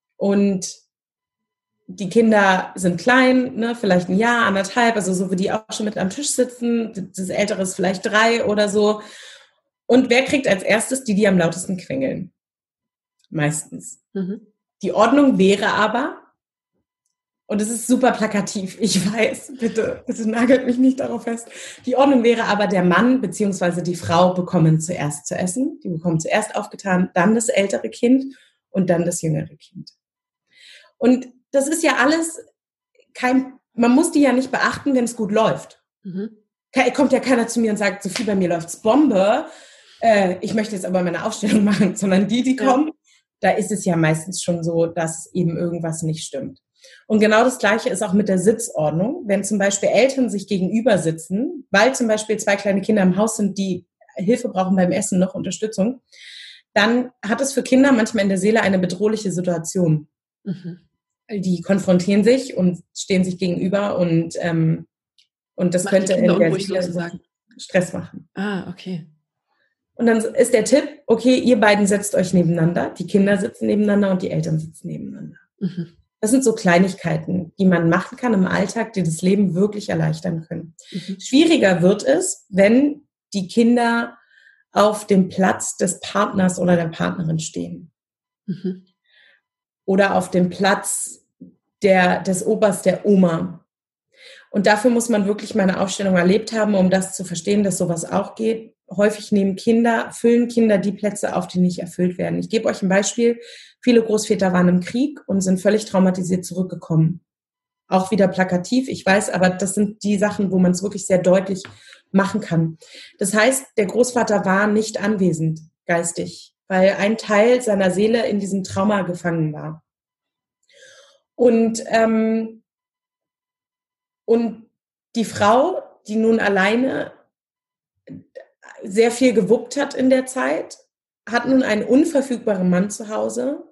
und die Kinder sind klein, ne, vielleicht ein Jahr, anderthalb, also so wie die auch schon mit am Tisch sitzen. Das Ältere ist vielleicht drei oder so. Und wer kriegt als erstes die, die am lautesten quengeln? Meistens. Mhm. Die Ordnung wäre aber, und es ist super plakativ, ich weiß, bitte, bitte nagelt mich nicht darauf fest. Die Ordnung wäre aber, der Mann bzw. die Frau bekommen zuerst zu essen. Die bekommen zuerst aufgetan, dann das ältere Kind und dann das jüngere Kind. Und das ist ja alles kein, man muss die ja nicht beachten, wenn es gut läuft. Mhm. Kommt ja keiner zu mir und sagt, Sophie, bei mir läuft's Bombe, äh, ich möchte jetzt aber meine Aufstellung machen, sondern die, die kommen, ja. Da ist es ja meistens schon so, dass eben irgendwas nicht stimmt. Und genau das Gleiche ist auch mit der Sitzordnung. Wenn zum Beispiel Eltern sich gegenüber sitzen, weil zum Beispiel zwei kleine Kinder im Haus sind, die Hilfe brauchen beim Essen, noch Unterstützung, dann hat es für Kinder manchmal in der Seele eine bedrohliche Situation. Mhm. Die konfrontieren sich und stehen sich gegenüber und, ähm, und das Macht könnte in der Seele Stress machen. Ah, okay. Und dann ist der Tipp, okay, ihr beiden setzt euch nebeneinander, die Kinder sitzen nebeneinander und die Eltern sitzen nebeneinander. Mhm. Das sind so Kleinigkeiten, die man machen kann im Alltag, die das Leben wirklich erleichtern können. Mhm. Schwieriger wird es, wenn die Kinder auf dem Platz des Partners oder der Partnerin stehen. Mhm. Oder auf dem Platz der, des Opas, der Oma. Und dafür muss man wirklich mal eine Aufstellung erlebt haben, um das zu verstehen, dass sowas auch geht. Häufig nehmen Kinder, füllen Kinder die Plätze auf, die nicht erfüllt werden. Ich gebe euch ein Beispiel. Viele Großväter waren im Krieg und sind völlig traumatisiert zurückgekommen. Auch wieder plakativ, ich weiß, aber das sind die Sachen, wo man es wirklich sehr deutlich machen kann. Das heißt, der Großvater war nicht anwesend, geistig, weil ein Teil seiner Seele in diesem Trauma gefangen war. Und, ähm, und die Frau, die nun alleine sehr viel gewuppt hat in der Zeit, hat nun einen unverfügbaren Mann zu Hause,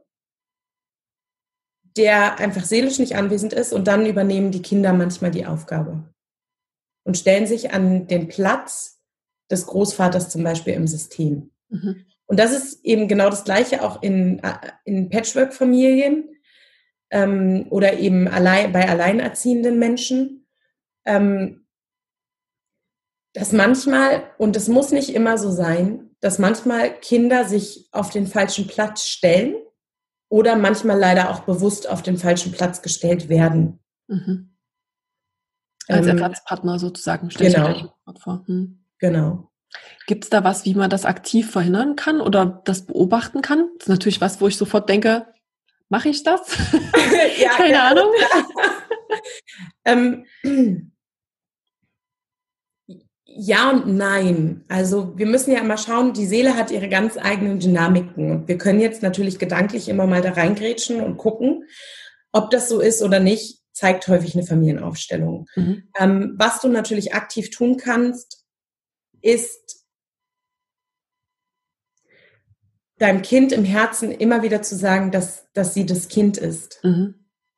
der einfach seelisch nicht anwesend ist, und dann übernehmen die Kinder manchmal die Aufgabe und stellen sich an den Platz des Großvaters zum Beispiel im System. Mhm. Und das ist eben genau das Gleiche auch in, in Patchwork-Familien ähm, oder eben allein, bei alleinerziehenden Menschen, ähm, dass manchmal, und es muss nicht immer so sein, dass manchmal Kinder sich auf den falschen Platz stellen oder manchmal leider auch bewusst auf den falschen Platz gestellt werden. Mhm. Als ähm, Ersatzpartner sozusagen, stelle genau. ich mir das vor. Hm. Genau. Gibt es da was, wie man das aktiv verhindern kann oder das beobachten kann? Das ist natürlich was, wo ich sofort denke, mache ich das? Ja, keine ja, Ahnung. ähm, Ja und nein. Also wir müssen ja immer schauen, die Seele hat ihre ganz eigenen Dynamiken. Und wir können jetzt natürlich gedanklich immer mal da reingrätschen und gucken, ob das so ist oder nicht, zeigt häufig eine Familienaufstellung. Mhm. Ähm, was du natürlich aktiv tun kannst, ist deinem Kind im Herzen immer wieder zu sagen, dass, dass sie das Kind ist. Mhm.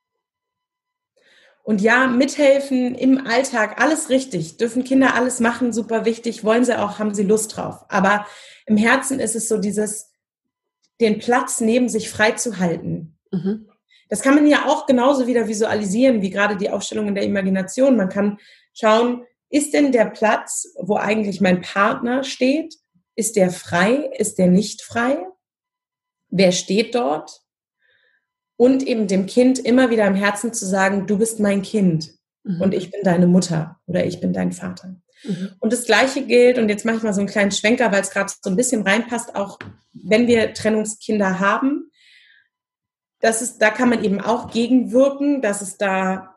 Und ja, mithelfen im Alltag, alles richtig. Dürfen Kinder alles machen, super wichtig, wollen sie auch, haben sie Lust drauf. Aber im Herzen ist es so dieses, den Platz neben sich frei zu halten. Mhm. Das kann man ja auch genauso wieder visualisieren, wie gerade die Aufstellung in der Imagination. Man kann schauen, ist denn der Platz, wo eigentlich mein Partner steht, ist der frei, ist der nicht frei? Wer steht dort? Und eben dem Kind immer wieder im Herzen zu sagen, du bist mein Kind mhm. und ich bin deine Mutter oder ich bin dein Vater. Mhm. Und das Gleiche gilt, und jetzt mache ich mal so einen kleinen Schwenker, weil es gerade so ein bisschen reinpasst, auch wenn wir Trennungskinder haben, das ist, da kann man eben auch gegenwirken, dass es da,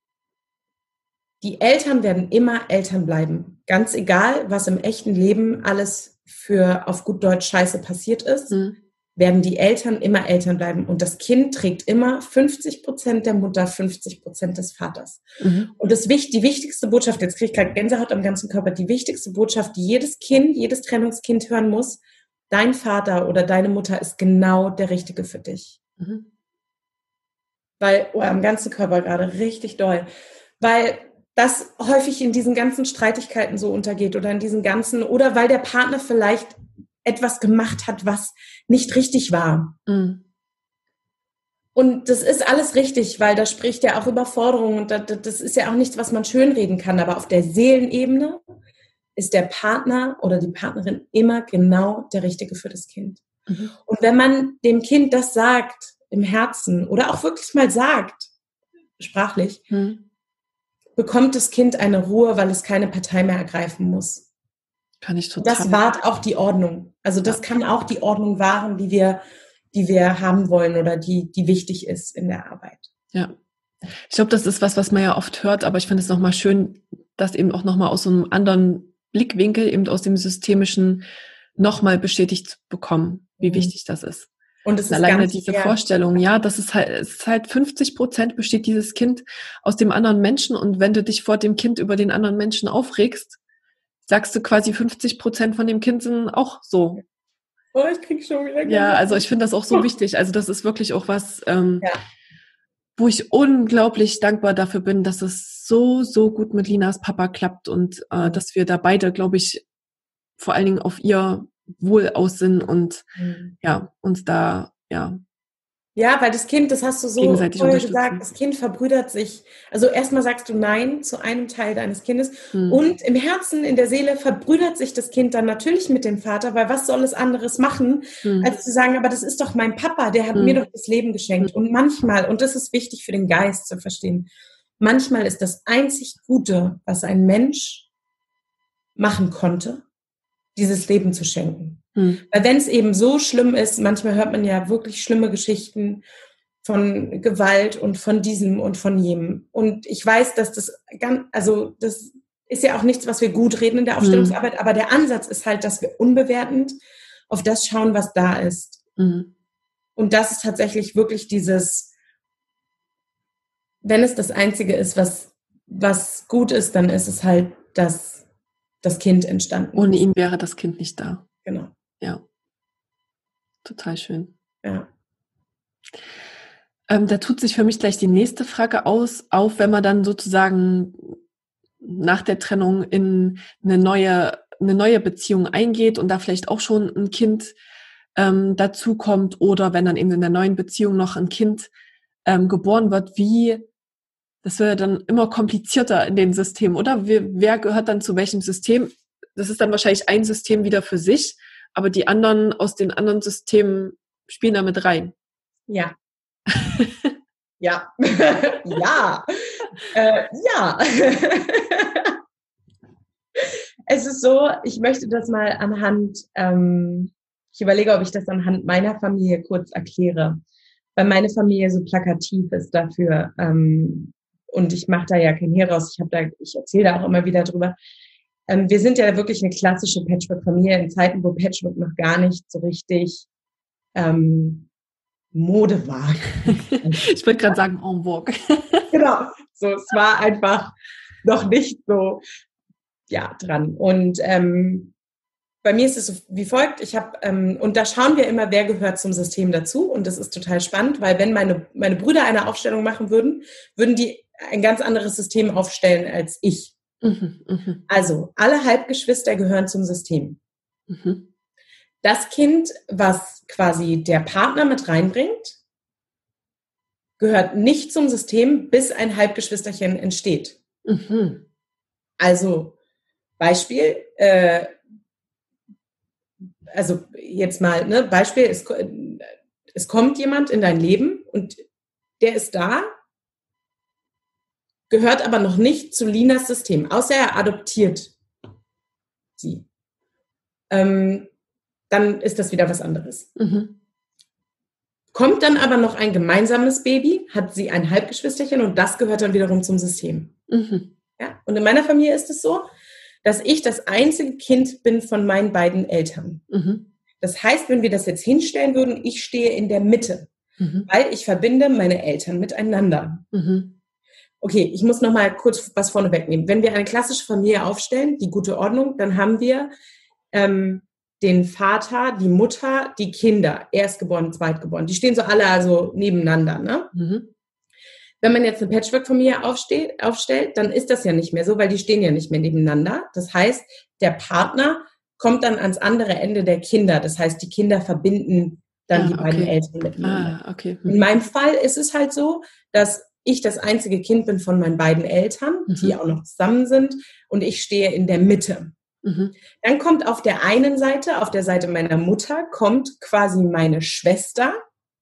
die Eltern werden immer Eltern bleiben. Ganz egal, was im echten Leben alles für auf gut Deutsch Scheiße passiert ist. Mhm. werden die Eltern immer Eltern bleiben. Und das Kind trägt immer fünfzig Prozent der Mutter, fünfzig Prozent des Vaters. Mhm. Und das, die wichtigste Botschaft, jetzt kriege ich gerade Gänsehaut am ganzen Körper, die wichtigste Botschaft, die jedes Kind, jedes Trennungskind hören muss, dein Vater oder deine Mutter ist genau der Richtige für dich. Mhm. Weil, oh, am ganzen Körper gerade richtig doll. Weil das häufig in diesen ganzen Streitigkeiten so untergeht oder in diesen ganzen, oder weil der Partner vielleicht etwas gemacht hat, was nicht richtig war. Mhm. Und das ist alles richtig, weil da spricht ja auch Überforderung und das ist ja auch nichts, was man schönreden kann. Aber auf der Seelenebene ist der Partner oder die Partnerin immer genau der Richtige für das Kind. Mhm. Und wenn man dem Kind das sagt im Herzen oder auch wirklich mal sagt, sprachlich, mhm. bekommt das Kind eine Ruhe, weil es keine Partei mehr ergreifen muss. Kann ich total. Das wahrt auch die Ordnung. Also das ja. kann auch die Ordnung wahren, die wir, die wir haben wollen oder die, die wichtig ist in der Arbeit. Ja. Ich glaube, das ist was, was man ja oft hört, aber ich finde es nochmal schön, das eben auch nochmal aus so einem anderen Blickwinkel, eben aus dem Systemischen, nochmal bestätigt zu bekommen, wie mhm. wichtig das ist. Und es ist alleine ganz, diese ja. Vorstellung, ja, das ist halt, es ist halt fünfzig Prozent besteht dieses Kind aus dem anderen Menschen, und wenn du dich vor dem Kind über den anderen Menschen aufregst, sagst du quasi fünfzig Prozent von dem Kind sind auch so. Oh, ich krieg schon wieder Gänsehaut. Ja, also ich finde das auch so wichtig. Also das ist wirklich auch was, ähm, ja. wo ich unglaublich dankbar dafür bin, dass es so, so gut mit Linas Papa klappt und äh, dass wir da beide, glaube ich, vor allen Dingen auf ihr Wohl aus sind und mhm. ja, uns da, ja, Ja, weil das Kind, das hast du so vorher gesagt, das Kind verbrüdert sich. Also erstmal sagst du Nein zu einem Teil deines Kindes hm. und im Herzen, in der Seele verbrüdert sich das Kind dann natürlich mit dem Vater, weil was soll es anderes machen, hm. als zu sagen, aber das ist doch mein Papa, der hat hm. mir doch das Leben geschenkt. Hm. Und manchmal, und das ist wichtig für den Geist zu verstehen, manchmal ist das einzig Gute, was ein Mensch machen konnte, dieses Leben zu schenken. Hm. Weil wenn es eben so schlimm ist, manchmal hört man ja wirklich schlimme Geschichten von Gewalt und von diesem und von jenem. Und ich weiß, dass das ganz, also das ist ja auch nichts, was wir gut reden in der Aufstellungsarbeit, hm. aber der Ansatz ist halt, dass wir unbewertend auf das schauen, was da ist. Hm. Und das ist tatsächlich wirklich dieses, wenn es das Einzige ist, was, was gut ist, dann ist es halt, dass das Kind entstanden ist. Ohne ihn wäre das Kind nicht da. Genau. Ja, total schön. Ja. Ähm, da tut sich für mich gleich die nächste Frage aus, auf, wenn man dann sozusagen nach der Trennung in eine neue, eine neue Beziehung eingeht und da vielleicht auch schon ein Kind ähm, dazu kommt oder wenn dann eben in der neuen Beziehung noch ein Kind ähm, geboren wird, wie, das wird ja dann immer komplizierter in den Systemen, oder? Wer, wer gehört dann zu welchem System? Das ist dann wahrscheinlich ein System wieder für sich, aber die anderen aus den anderen Systemen spielen da mit rein. Ja. ja. ja. Äh, ja. Es ist so, ich möchte das mal anhand, ähm, ich überlege, ob ich das anhand meiner Familie kurz erkläre, weil meine Familie so plakativ ist dafür. Ähm, und ich mache da ja kein Hehl raus. Ich habe da, ich erzähle da auch immer wieder drüber. Wir sind ja wirklich eine klassische Patchwork-Familie in Zeiten, wo Patchwork noch gar nicht so richtig ähm, Mode war. Ich wollte gerade sagen, en vogue. Genau, so, es war einfach noch nicht so ja, dran. Und ähm, bei mir ist es so wie folgt, ich habe, ähm, und da schauen wir immer, wer gehört zum System dazu. Und das ist total spannend, weil wenn meine, meine Brüder eine Aufstellung machen würden, würden die ein ganz anderes System aufstellen als ich. Mhm, mh. Also, alle Halbgeschwister gehören zum System. Mhm. Das Kind, was quasi der Partner mit reinbringt, gehört nicht zum System, bis ein Halbgeschwisterchen entsteht. Mhm. Also, Beispiel, äh, also jetzt mal, ne, Beispiel, es, es kommt jemand in dein Leben und der ist da, gehört aber noch nicht zu Linas System, außer er adoptiert sie. Ähm, dann ist das wieder was anderes. Mhm. Kommt dann aber noch ein gemeinsames Baby, hat sie ein Halbgeschwisterchen und das gehört dann wiederum zum System. Mhm. Ja? Und in meiner Familie ist es so, dass ich das einzige Kind bin von meinen beiden Eltern. Mhm. Das heißt, wenn wir das jetzt hinstellen würden, ich stehe in der Mitte, mhm. weil ich verbinde meine Eltern miteinander. Mhm. Okay, ich muss noch mal kurz was vorne wegnehmen. Wenn wir eine klassische Familie aufstellen, die gute Ordnung, dann haben wir ähm, den Vater, die Mutter, die Kinder, Erstgeboren, Zweitgeboren. Die stehen so alle also nebeneinander. Ne? Mhm. Wenn man jetzt eine Patchwork-Familie aufsteht, aufstellt, dann ist das ja nicht mehr so, weil die stehen ja nicht mehr nebeneinander. Das heißt, der Partner kommt dann ans andere Ende der Kinder. Das heißt, die Kinder verbinden dann ah, die beiden okay. Eltern miteinander. Ah, okay. Mhm. In meinem Fall ist es halt so, dass ich das einzige Kind bin von meinen beiden Eltern, mhm. die auch noch zusammen sind, und ich stehe in der Mitte. Mhm. Dann kommt auf der einen Seite, auf der Seite meiner Mutter, kommt quasi meine Schwester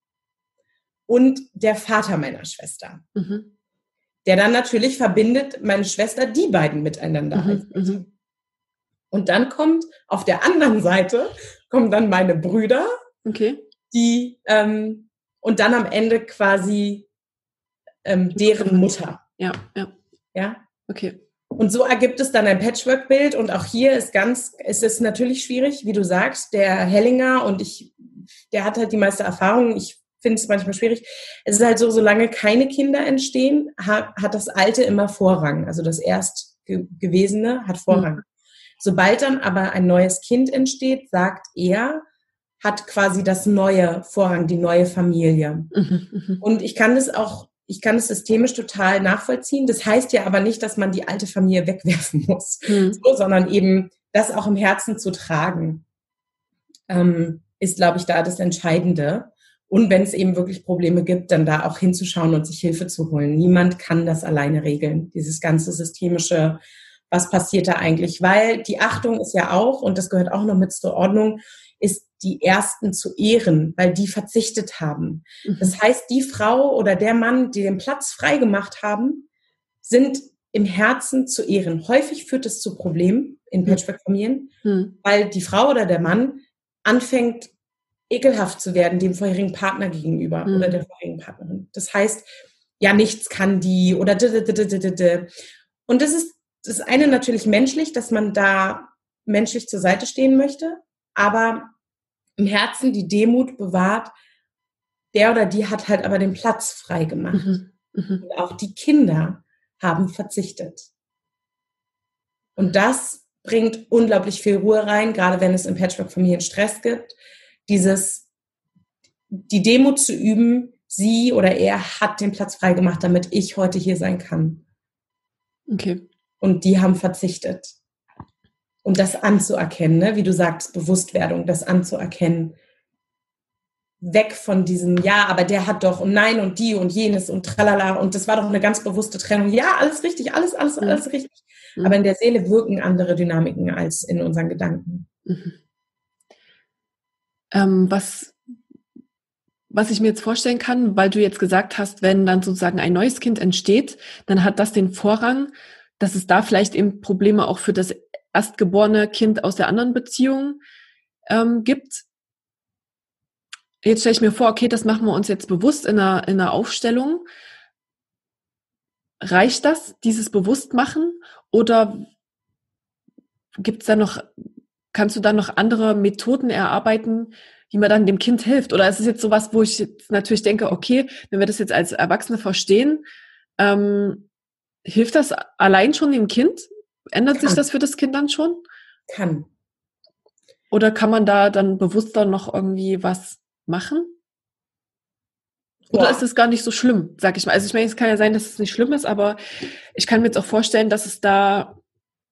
und der Vater meiner Schwester. Mhm. Der dann natürlich verbindet meine Schwester die beiden miteinander. Mhm. Mhm. Und dann kommt auf der anderen Seite, kommen dann meine Brüder, okay. die ähm, und dann am Ende quasi Ähm, deren Mutter. Ja, ja. Ja? Okay. Und so ergibt es dann ein Patchwork-Bild. Und auch hier ist ganz, es ist natürlich schwierig, wie du sagst, der Hellinger, und ich, der hat halt die meiste Erfahrung. Ich finde es manchmal schwierig. Es ist halt so, solange keine Kinder entstehen, hat, hat das Alte immer Vorrang. Also das Erstgewesene hat Vorrang. Mhm. Sobald dann aber ein neues Kind entsteht, sagt er, hat quasi das neue Vorrang, die neue Familie. Mhm, mh. Und ich kann das auch Ich kann es systemisch total nachvollziehen. Das heißt ja aber nicht, dass man die alte Familie wegwerfen muss, hm. so, sondern eben das auch im Herzen zu tragen, ähm, ist, glaube ich, da das Entscheidende. Und wenn es eben wirklich Probleme gibt, dann da auch hinzuschauen und sich Hilfe zu holen. Niemand kann das alleine regeln, dieses ganze systemische, was passiert da eigentlich? Weil die Achtung ist ja auch, und das gehört auch noch mit zur Ordnung, ist die Ersten zu ehren, weil die verzichtet haben. Mhm. Das heißt, die Frau oder der Mann, die den Platz freigemacht haben, sind im Herzen zu ehren. Häufig führt es zu Problemen in Patchwork-Familien, mhm. weil die Frau oder der Mann anfängt, ekelhaft zu werden dem vorherigen Partner gegenüber mhm. oder der vorherigen Partnerin. Das heißt, ja, nichts kann die oder d -d -d -d -d -d. Und das ist das eine natürlich menschlich, dass man da menschlich zur Seite stehen möchte, aber im Herzen die Demut bewahrt, der oder die hat halt aber den Platz frei gemacht. Mhm. Mhm. Und auch die Kinder haben verzichtet. Und das bringt unglaublich viel Ruhe rein, gerade wenn es in Patchwork-Familien Stress gibt. Dieses, die Demut zu üben, sie oder er hat den Platz frei gemacht, damit ich heute hier sein kann. Okay. Und die haben verzichtet. Und das anzuerkennen, ne? Wie du sagst, Bewusstwerdung, das anzuerkennen. Weg von diesem, ja, aber der hat doch und nein und die und jenes und tralala und das war doch eine ganz bewusste Trennung. Ja, alles richtig, alles, alles, alles mhm. richtig. Mhm. Aber in der Seele wirken andere Dynamiken als in unseren Gedanken. Mhm. Ähm, was, was ich mir jetzt vorstellen kann, weil du jetzt gesagt hast, wenn dann sozusagen ein neues Kind entsteht, dann hat das den Vorrang, dass es da vielleicht eben Probleme auch für das erstgeborene Kind aus der anderen Beziehung ähm, gibt. Jetzt stelle ich mir vor, okay, das machen wir uns jetzt bewusst in einer, in einer Aufstellung. Reicht das, dieses Bewusstmachen? Oder gibt es da noch, kannst du da noch andere Methoden erarbeiten, wie man dann dem Kind hilft? Oder ist es jetzt sowas, wo ich jetzt natürlich denke, okay, wenn wir das jetzt als Erwachsene verstehen, ähm, hilft das allein schon dem Kind? Ändert kann. sich das für das Kind dann schon? Kann. Oder kann man da dann bewusster noch irgendwie was machen? Oder Boah. ist es gar nicht so schlimm, sag ich mal? Also ich meine, es kann ja sein, dass es nicht schlimm ist, aber ich kann mir jetzt auch vorstellen, dass es da,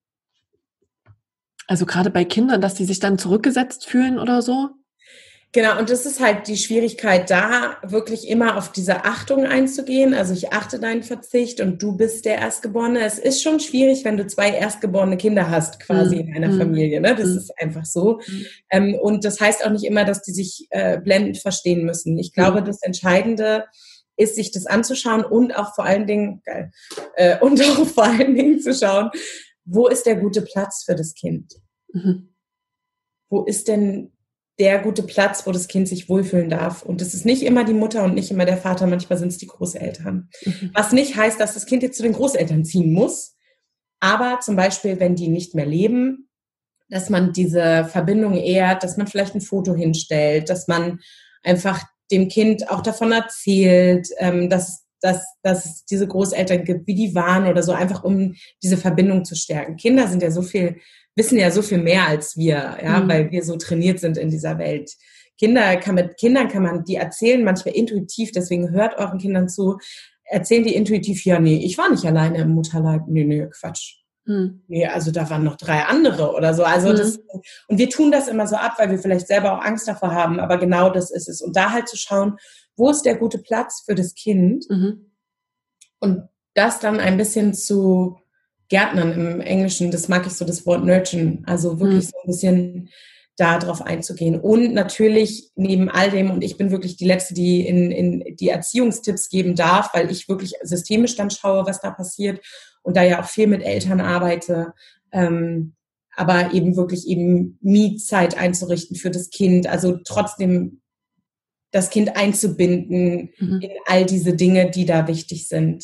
also gerade bei Kindern, dass die sich dann zurückgesetzt fühlen oder so. Genau, und das ist halt die Schwierigkeit, da wirklich immer auf diese Achtung einzugehen. Also ich achte deinen Verzicht und du bist der Erstgeborene. Es ist schon schwierig, wenn du zwei erstgeborene Kinder hast, quasi mhm. in einer mhm. Familie. Ne? Das mhm. ist einfach so. Mhm. Ähm, und das heißt auch nicht immer, dass die sich äh, blendend verstehen müssen. Ich glaube, mhm. das Entscheidende ist, sich das anzuschauen und auch vor allen Dingen, geil, äh, und auch vor allen Dingen zu schauen, wo ist der gute Platz für das Kind? Mhm. Wo ist denn der gute Platz, wo das Kind sich wohlfühlen darf. Und das ist nicht immer die Mutter und nicht immer der Vater, manchmal sind es die Großeltern. Mhm. Was nicht heißt, dass das Kind jetzt zu den Großeltern ziehen muss, aber zum Beispiel, wenn die nicht mehr leben, dass man diese Verbindung ehrt, dass man vielleicht ein Foto hinstellt, dass man einfach dem Kind auch davon erzählt, dass, dass, dass es diese Großeltern gibt, wie die waren oder so, einfach um diese Verbindung zu stärken. Kinder sind ja so viel wissen ja so viel mehr als wir, ja, mhm. weil wir so trainiert sind in dieser Welt. Kinder kann mit Kindern kann man, die erzählen manchmal intuitiv, deswegen hört euren Kindern zu, erzählen die intuitiv, ja, nee, ich war nicht alleine im Mutterleib, nee, nee, Quatsch. Mhm. Nee, also da waren noch drei andere oder so. Also mhm. das, und wir tun das immer so ab, weil wir vielleicht selber auch Angst davor haben, aber genau das ist es. Und da halt zu schauen, wo ist der gute Platz für das Kind? Mhm. Und das dann ein bisschen zu Gärtnern im Englischen, das mag ich so, das Wort nurturen, also wirklich mhm. so ein bisschen da drauf einzugehen. Und natürlich neben all dem, und ich bin wirklich die Letzte, die in, in die Erziehungstipps geben darf, weil ich wirklich systemisch dann schaue, was da passiert und da ja auch viel mit Eltern arbeite, ähm, aber eben wirklich eben Me-Zeit einzurichten für das Kind, also trotzdem das Kind einzubinden mhm. in all diese Dinge, die da wichtig sind.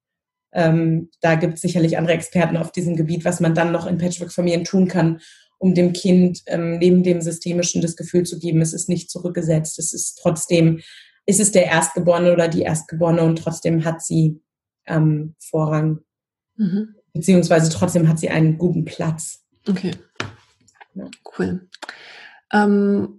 Ähm, da gibt es sicherlich andere Experten auf diesem Gebiet, was man dann noch in Patchwork-Familien tun kann, um dem Kind ähm, neben dem Systemischen das Gefühl zu geben, es ist nicht zurückgesetzt, es ist trotzdem, ist es der Erstgeborene oder die Erstgeborene und trotzdem hat sie ähm, Vorrang, mhm. beziehungsweise trotzdem hat sie einen guten Platz. Okay, ja. Cool. Ähm,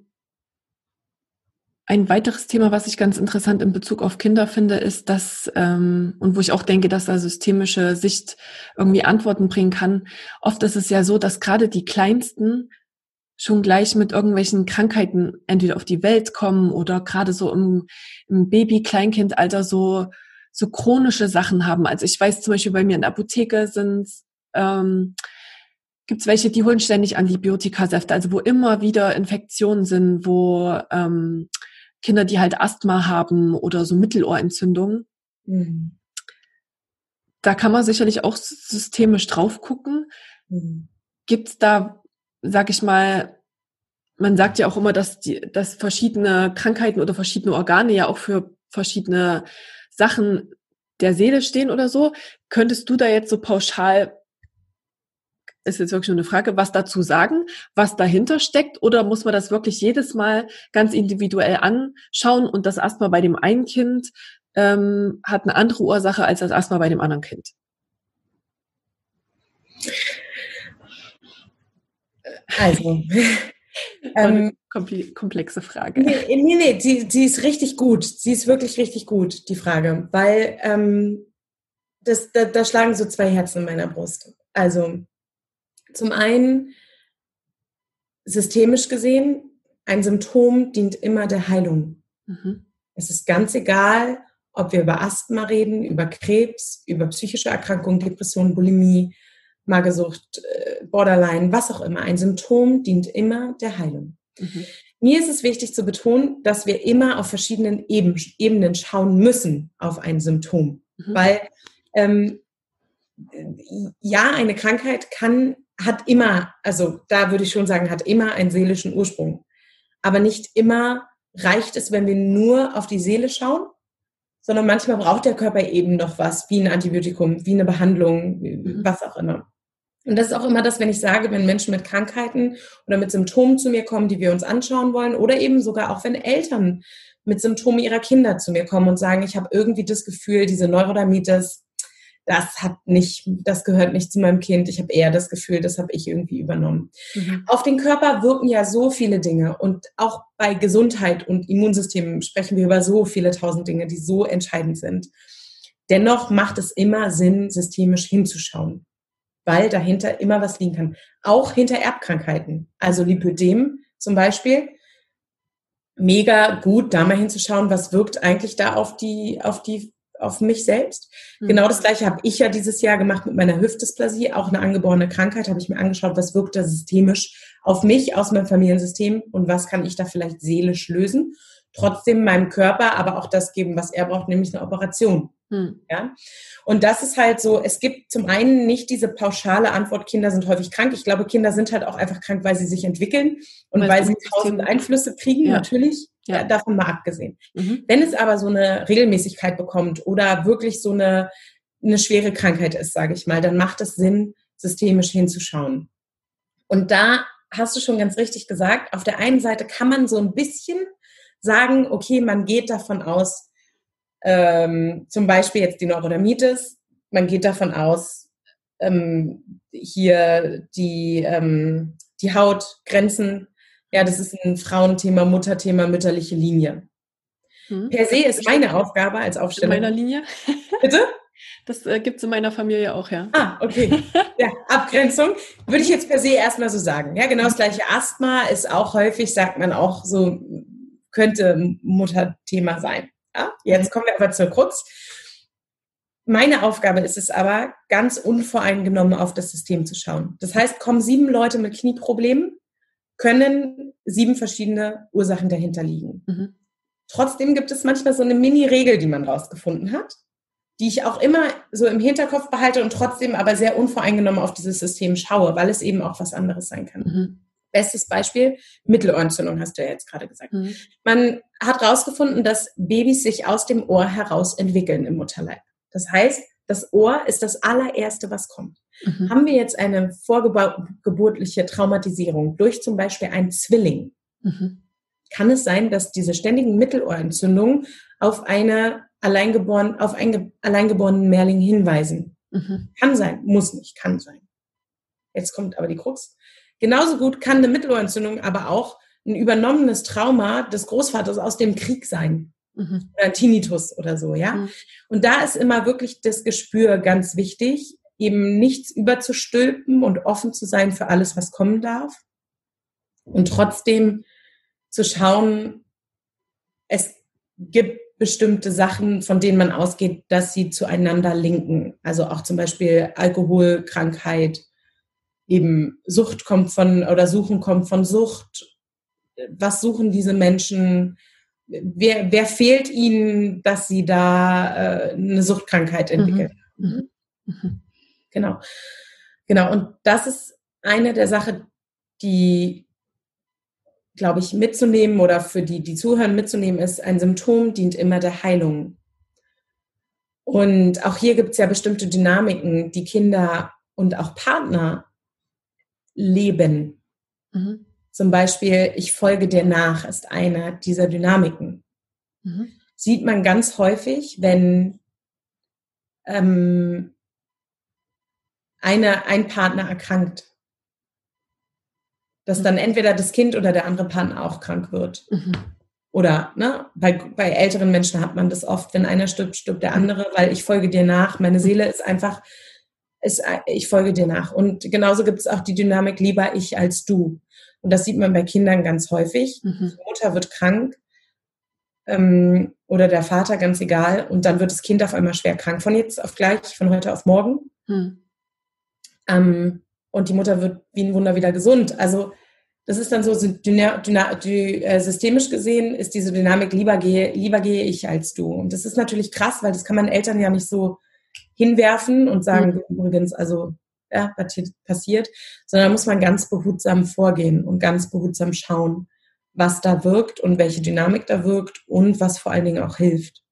Ein weiteres Thema, was ich ganz interessant in Bezug auf Kinder finde, ist, dass, ähm, und wo ich auch denke, dass da systemische Sicht irgendwie Antworten bringen kann. Oft ist es ja so, dass gerade die Kleinsten schon gleich mit irgendwelchen Krankheiten entweder auf die Welt kommen oder gerade so im, im Baby-Kleinkindalter so, so chronische Sachen haben. Also ich weiß zum Beispiel bei mir in der Apotheke sind, ähm, gibt's welche, die holen ständig Antibiotikasäfte, also wo immer wieder Infektionen sind, wo ähm, Kinder, die halt Asthma haben oder so Mittelohrentzündungen. Mhm. Da kann man sicherlich auch systemisch drauf gucken. Mhm. Gibt's da, sag ich mal, man sagt ja auch immer, dass die, dass verschiedene Krankheiten oder verschiedene Organe ja auch für verschiedene Sachen der Seele stehen oder so. Könntest du da jetzt so pauschal, ist jetzt wirklich nur eine Frage, was dazu sagen, was dahinter steckt, oder muss man das wirklich jedes Mal ganz individuell anschauen und das Asthma bei dem einen Kind ähm, hat eine andere Ursache als das Asthma bei dem anderen Kind? Also, ähm, komplexe Frage. Nee, nee, nee, die, die ist richtig gut. Sie ist wirklich richtig gut, die Frage. Weil ähm, das, da, da schlagen so zwei Herzen in meiner Brust. Also zum einen, systemisch gesehen, ein Symptom dient immer der Heilung. Mhm. Es ist ganz egal, ob wir über Asthma reden, über Krebs, über psychische Erkrankungen, Depression, Bulimie, Magersucht, Borderline, was auch immer. Ein Symptom dient immer der Heilung. Mhm. Mir ist es wichtig zu betonen, dass wir immer auf verschiedenen Ebenen schauen müssen auf ein Symptom. Mhm. Weil ähm, ja, eine Krankheit kann, hat immer, also da würde ich schon sagen, hat immer einen seelischen Ursprung. Aber nicht immer reicht es, wenn wir nur auf die Seele schauen, sondern manchmal braucht der Körper eben noch was, wie ein Antibiotikum, wie eine Behandlung, mhm. was auch immer. Und das ist auch immer das, wenn ich sage, wenn Menschen mit Krankheiten oder mit Symptomen zu mir kommen, die wir uns anschauen wollen, oder eben sogar auch wenn Eltern mit Symptomen ihrer Kinder zu mir kommen und sagen, ich habe irgendwie das Gefühl, diese Neurodermitis, das hat nicht, das gehört nicht zu meinem Kind. Ich habe eher das Gefühl, das habe ich irgendwie übernommen. Mhm. Auf den Körper wirken ja so viele Dinge, und auch bei Gesundheit und Immunsystem sprechen wir über so viele tausend Dinge, die so entscheidend sind. Dennoch macht es immer Sinn, systemisch hinzuschauen, weil dahinter immer was liegen kann. Auch hinter Erbkrankheiten. Also Lipödem zum Beispiel. Mega gut, da mal hinzuschauen, was wirkt eigentlich da auf die, auf die, auf mich selbst. Mhm. Genau das Gleiche habe ich ja dieses Jahr gemacht mit meiner Hüftdysplasie, auch eine angeborene Krankheit, habe ich mir angeschaut, was wirkt da systemisch auf mich aus meinem Familiensystem und was kann ich da vielleicht seelisch lösen. Trotzdem meinem Körper aber auch das geben, was er braucht, nämlich eine Operation. Hm. Ja? Und das ist halt so, es gibt zum einen nicht diese pauschale Antwort, Kinder sind häufig krank. Ich glaube, Kinder sind halt auch einfach krank, weil sie sich entwickeln und weil, weil sie tausend Einflüsse kriegen, ja. Natürlich, ja. Ja, davon mal abgesehen. Mhm. Wenn es aber so eine Regelmäßigkeit bekommt oder wirklich so eine, eine schwere Krankheit ist, sage ich mal, dann macht es Sinn, systemisch hinzuschauen. Und da hast du schon ganz richtig gesagt, auf der einen Seite kann man so ein bisschen sagen, okay, man geht davon aus, ähm, zum Beispiel jetzt die Neurodermitis, man geht davon aus, ähm, hier die, ähm, die Hautgrenzen, ja, das ist ein Frauenthema, Mutterthema, mütterliche Linie. Hm. Per se ist meine Aufgabe als Aufsteller. In meiner Linie? Bitte? Das äh, gibt es in meiner Familie auch, ja. Ah, okay. Ja, Abgrenzung würde ich jetzt per se erstmal so sagen. Ja, genau das gleiche Asthma ist auch häufig, sagt man auch so, könnte Mutterthema sein. Ja, jetzt kommen wir aber zur Krux. Meine Aufgabe ist es aber, ganz unvoreingenommen auf das System zu schauen. Das heißt, kommen sieben Leute mit Knieproblemen, können sieben verschiedene Ursachen dahinter liegen. Mhm. Trotzdem gibt es manchmal so eine Mini-Regel, die man rausgefunden hat, die ich auch immer so im Hinterkopf behalte und trotzdem aber sehr unvoreingenommen auf dieses System schaue, weil es eben auch was anderes sein kann. Mhm. Bestes Beispiel, Mittelohrentzündung, hast du ja jetzt gerade gesagt. Mhm. Man hat rausgefunden, dass Babys sich aus dem Ohr heraus entwickeln im Mutterleib. Das heißt, das Ohr ist das allererste, was kommt. Mhm. Haben wir jetzt eine vorgeburtliche Traumatisierung durch zum Beispiel einen Zwilling, mhm. kann es sein, dass diese ständigen Mittelohrentzündungen auf eine Alleingeboren, auf einen alleingeborenen Mehrling hinweisen. Mhm. Kann sein, muss nicht, kann sein. Jetzt kommt aber die Krux. Genauso gut kann eine Mittelohrentzündung aber auch ein übernommenes Trauma des Großvaters aus dem Krieg sein. Mhm. Oder ein Tinnitus oder so, ja. Mhm. Und da ist immer wirklich das Gespür ganz wichtig, eben nichts überzustülpen und offen zu sein für alles, was kommen darf. Und trotzdem zu schauen, es gibt bestimmte Sachen, von denen man ausgeht, dass sie zueinander linken. Also auch zum Beispiel Alkoholkrankheit, eben Sucht kommt von, oder Suchen kommt von Sucht. Was suchen diese Menschen? Wer, wer fehlt ihnen, dass sie da äh, eine Suchtkrankheit entwickeln? Mhm. Mhm. Genau. Genau. Und das ist eine der Sachen, die, glaube ich, mitzunehmen oder für die, die zuhören, mitzunehmen ist, ein Symptom dient immer der Heilung. Und auch hier gibt es ja bestimmte Dynamiken, die Kinder und auch Partner leben. Mhm. Zum Beispiel, ich folge dir nach, ist eine dieser Dynamiken. Mhm. Sieht man ganz häufig, wenn ähm, eine, ein Partner erkrankt, dass dann entweder das Kind oder der andere Partner auch krank wird. Mhm. Oder ne, bei, bei älteren Menschen hat man das oft, wenn einer stirbt, stirbt der andere, weil ich folge dir nach. Meine Seele ist einfach, ist, ich folge dir nach. Und genauso gibt es auch die Dynamik lieber ich als du. Und das sieht man bei Kindern ganz häufig. Mhm. Die Mutter wird krank ähm, oder der Vater, ganz egal. Und dann wird das Kind auf einmal schwer krank. Von jetzt auf gleich, von heute auf morgen. Mhm. Ähm, und die Mutter wird wie ein Wunder wieder gesund. Also das ist dann so, dyna, dyna, dy, äh, systemisch gesehen ist diese Dynamik, lieber gehe, lieber gehe ich als du. Und das ist natürlich krass, weil das kann man Eltern ja nicht so hinwerfen und sagen, Mhm. übrigens, also ja, was hier passiert, sondern da muss man ganz behutsam vorgehen und ganz behutsam schauen, was da wirkt und welche Dynamik da wirkt und was vor allen Dingen auch hilft.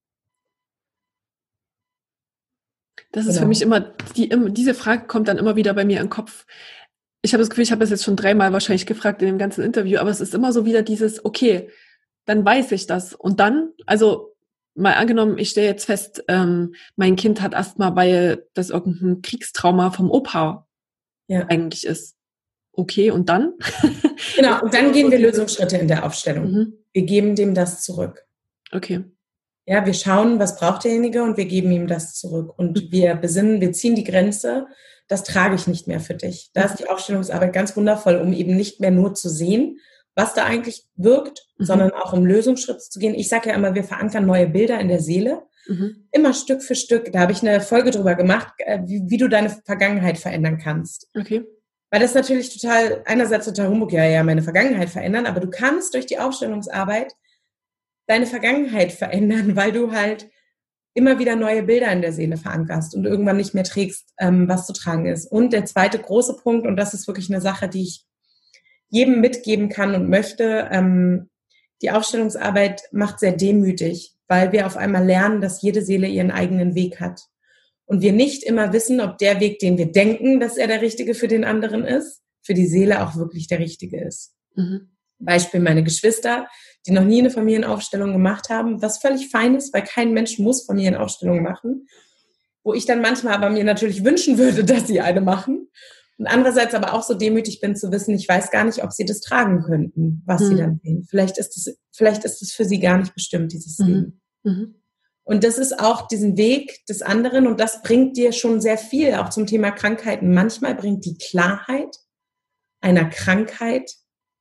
Das ist Genau. für mich immer, die, diese Frage kommt dann immer wieder bei mir in den Kopf. Ich habe das Gefühl, ich habe das jetzt schon dreimal wahrscheinlich gefragt in dem ganzen Interview, aber es ist immer so wieder dieses, okay, dann weiß ich das. Und dann, also mal angenommen, ich stelle jetzt fest, ähm, mein Kind hat Asthma, weil das irgendein Kriegstrauma vom Opa ja. eigentlich ist. Okay, und dann? Genau, und dann gehen wir Lösungsschritte in der Aufstellung. Mhm. Wir geben dem das zurück. Okay. Ja, wir schauen, was braucht derjenige und wir geben ihm das zurück. Und Mhm. wir besinnen, wir ziehen die Grenze, das trage ich nicht mehr für dich. Da ist die Aufstellungsarbeit ganz wundervoll, um eben nicht mehr nur zu sehen, was da eigentlich wirkt, Mhm. sondern auch um Lösungsschritte zu gehen. Ich sage ja immer, wir verankern neue Bilder in der Seele, Mhm. immer Stück für Stück. Da habe ich eine Folge drüber gemacht, wie, wie du deine Vergangenheit verändern kannst. Okay. Weil das natürlich total, einerseits total Humbug, ja, ja, meine Vergangenheit verändern, aber du kannst durch die Aufstellungsarbeit deine Vergangenheit verändern, weil du halt immer wieder neue Bilder in der Seele verankerst und irgendwann nicht mehr trägst, ähm, was zu tragen ist. Und der zweite große Punkt, und das ist wirklich eine Sache, die ich jedem mitgeben kann und möchte, ähm, die Aufstellungsarbeit macht sehr demütig, weil wir auf einmal lernen, dass jede Seele ihren eigenen Weg hat. Und wir nicht immer wissen, ob der Weg, den wir denken, dass er der richtige für den anderen ist, für die Seele auch wirklich der richtige ist. Mhm. Beispiel meine Geschwister, die noch nie eine Familienaufstellung gemacht haben, was völlig fein ist, weil kein Mensch muss Familienaufstellungen machen, wo ich dann manchmal aber mir natürlich wünschen würde, dass sie eine machen. Und andererseits aber auch so demütig bin zu wissen, ich weiß gar nicht, ob sie das tragen könnten, was mhm. sie dann sehen. Vielleicht ist es, vielleicht ist es für sie gar nicht bestimmt, dieses mhm. Leben. Mhm. Und das ist auch diesen Weg des anderen und das bringt dir schon sehr viel, auch zum Thema Krankheiten. Manchmal bringt die Klarheit einer Krankheit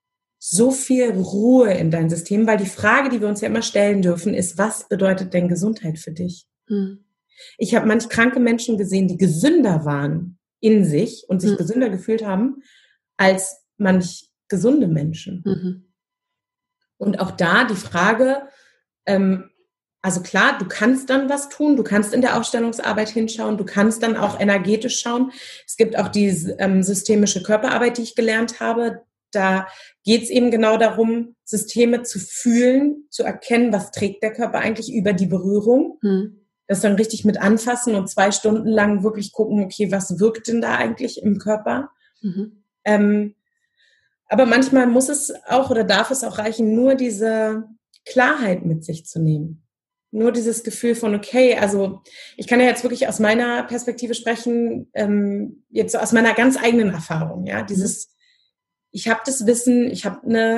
so viel Ruhe in dein System, weil die Frage, die wir uns ja immer stellen dürfen, ist, was bedeutet denn Gesundheit für dich? Mhm. Ich habe manch kranke Menschen gesehen, die gesünder waren in sich und sich mhm. gesünder gefühlt haben, als manch gesunde Menschen. Mhm. Und auch da die Frage, ähm, also klar, du kannst dann was tun, du kannst in der Aufstellungsarbeit hinschauen, du kannst dann auch energetisch schauen. Es gibt auch die ähm, systemische Körperarbeit, die ich gelernt habe. Da geht es eben genau darum, Systeme zu fühlen, zu erkennen, was trägt der Körper eigentlich über die Berührung. Mhm. Das dann richtig mit anfassen und zwei Stunden lang wirklich gucken, okay, was wirkt denn da eigentlich im Körper? Mhm. Ähm, aber manchmal muss es auch oder darf es auch reichen, nur diese Klarheit mit sich zu nehmen. Nur dieses Gefühl von, okay, also ich kann ja jetzt wirklich aus meiner Perspektive sprechen, ähm, jetzt so aus meiner ganz eigenen Erfahrung, ja, dieses, ich habe das Wissen, ich habe eine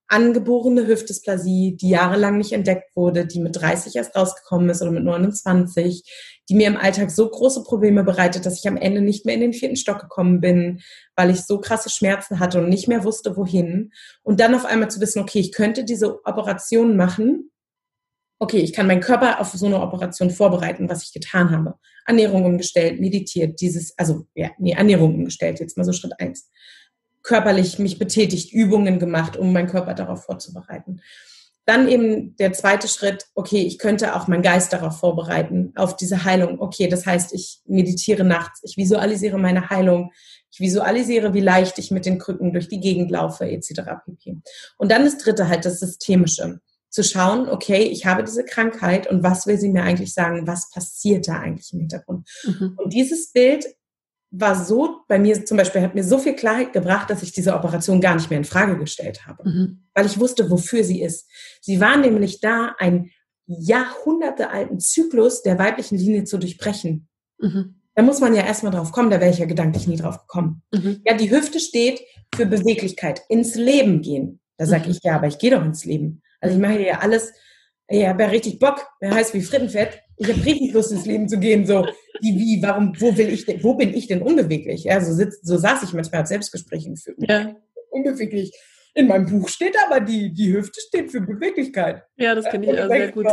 angeborene Hüftdysplasie, die jahrelang nicht entdeckt wurde, die mit dreißig erst rausgekommen ist oder mit neunundzwanzig, die mir im Alltag so große Probleme bereitet, dass ich am Ende nicht mehr in den vierten Stock gekommen bin, weil ich so krasse Schmerzen hatte und nicht mehr wusste, wohin. Und dann auf einmal zu wissen, okay, ich könnte diese Operation machen. Okay, ich kann meinen Körper auf so eine Operation vorbereiten, was ich getan habe. Ernährung umgestellt, meditiert, dieses, also ja, nee, Ernährung umgestellt, jetzt mal so Schritt eins. Körperlich mich betätigt, Übungen gemacht, um meinen Körper darauf vorzubereiten. Dann eben der zweite Schritt, okay, ich könnte auch meinen Geist darauf vorbereiten, auf diese Heilung. Okay, das heißt, ich meditiere nachts, ich visualisiere meine Heilung, ich visualisiere, wie leicht ich mit den Krücken durch die Gegend laufe, et cetera pp. Und dann das dritte halt, das Systemische. Zu schauen, okay, ich habe diese Krankheit und was will sie mir eigentlich sagen, was passiert da eigentlich im Hintergrund? Mhm. Und dieses Bild war so, bei mir zum Beispiel, hat mir so viel Klarheit gebracht, dass ich diese Operation gar nicht mehr in Frage gestellt habe, mhm. weil ich wusste, wofür sie ist. Sie war nämlich da, einen jahrhundertealten Zyklus der weiblichen Linie zu durchbrechen. Mhm. Da muss man ja erstmal drauf kommen, da wäre ich ja gedanklich nie drauf gekommen. Mhm. Ja, die Hüfte steht für Beweglichkeit, ins Leben gehen. Da sage mhm. ich, ja, aber ich gehe doch ins Leben. Also ich mache ja alles, ich habe ja richtig Bock, der heißt wie Frittenfett. Ich habe richtig Lust, ins Leben zu gehen. So, wie, wie, warum, wo will ich denn, wo bin ich denn unbeweglich? Ja, so sitzt, so saß ich manchmal als Selbstgespräche geführt. Ja. Unbeweglich. In meinem Buch steht aber, die, die Hüfte steht für Beweglichkeit. Ja, das kenne ich auch sehr gut.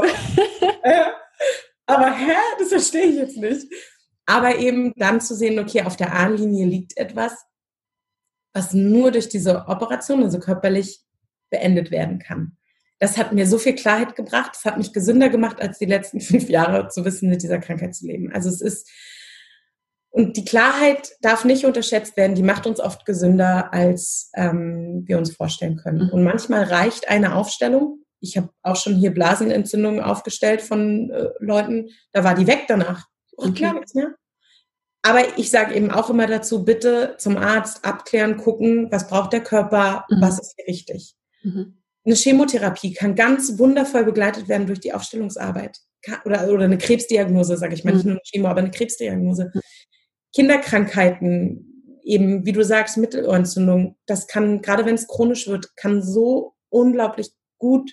Aber hä, das verstehe ich jetzt nicht. Aber eben dann zu sehen, okay, auf der Ahnenlinie liegt etwas, was nur durch diese Operation, also körperlich, beendet werden kann. Das hat mir so viel Klarheit gebracht. Das hat mich gesünder gemacht, als die letzten fünf Jahre zu wissen, mit dieser Krankheit zu leben. Also es ist, und die Klarheit darf nicht unterschätzt werden. Die macht uns oft gesünder, als ähm, wir uns vorstellen können. Und manchmal reicht eine Aufstellung. Ich habe auch schon hier Blasenentzündungen aufgestellt von äh, Leuten. Da war die weg danach. Oh, okay. Klar, nichts mehr. Aber ich sage eben auch immer dazu, bitte zum Arzt abklären, gucken, was braucht der Körper, mhm. was ist hier richtig. Mhm. Eine Chemotherapie kann ganz wundervoll begleitet werden durch die Aufstellungsarbeit. Oder, oder eine Krebsdiagnose, sage ich mal. Mhm. Nicht nur eine Chemo, aber eine Krebsdiagnose. Mhm. Kinderkrankheiten, eben wie du sagst, Mittelohrentzündung, das kann, gerade wenn es chronisch wird, kann so unglaublich gut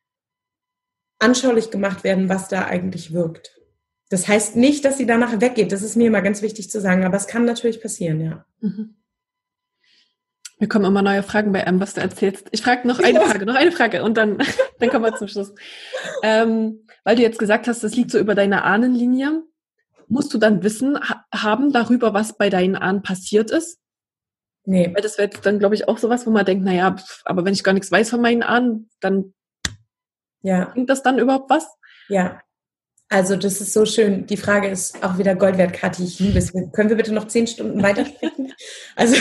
anschaulich gemacht werden, was da eigentlich wirkt. Das heißt nicht, dass sie danach weggeht. Das ist mir immer ganz wichtig zu sagen. Aber es kann natürlich passieren, ja. Mhm. Mir kommen immer neue Fragen bei einem, was du erzählst. Ich frage noch eine Frage, noch eine Frage und dann, dann kommen wir zum Schluss. Ähm, weil du jetzt gesagt hast, das liegt so über deiner Ahnenlinie. Musst du dann Wissen ha- haben darüber, was bei deinen Ahnen passiert ist? Nee. Weil das wäre jetzt dann, glaube ich, auch sowas, wo man denkt, naja, pf, aber wenn ich gar nichts weiß von meinen Ahnen, dann ja. Bringt das dann überhaupt was? Ja. Also das ist so schön. Die Frage ist auch wieder Gold wert, Kathi. Ich liebe es. Können wir bitte noch zehn Stunden weitersprechen? Also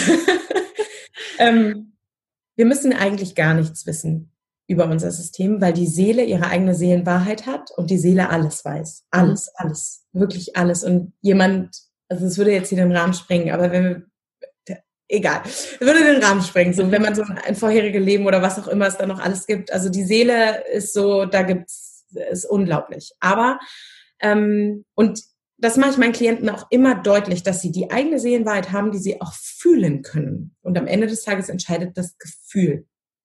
ähm, wir müssen eigentlich gar nichts wissen über unser System, weil die Seele ihre eigene Seelenwahrheit hat und die Seele alles weiß. Alles, mhm. alles. Wirklich alles. Und jemand, also es würde jetzt hier den Rahmen sprengen, aber wenn wir, egal, es würde den Rahmen sprengen. So, wenn man so ein vorheriges Leben oder was auch immer es da noch alles gibt. Also die Seele ist so, da gibt's ist unglaublich. Aber, ähm, und das mache ich meinen Klienten auch immer deutlich, dass sie die eigene Seelenwahrheit haben, die sie auch fühlen können. Und am Ende des Tages entscheidet das Gefühl.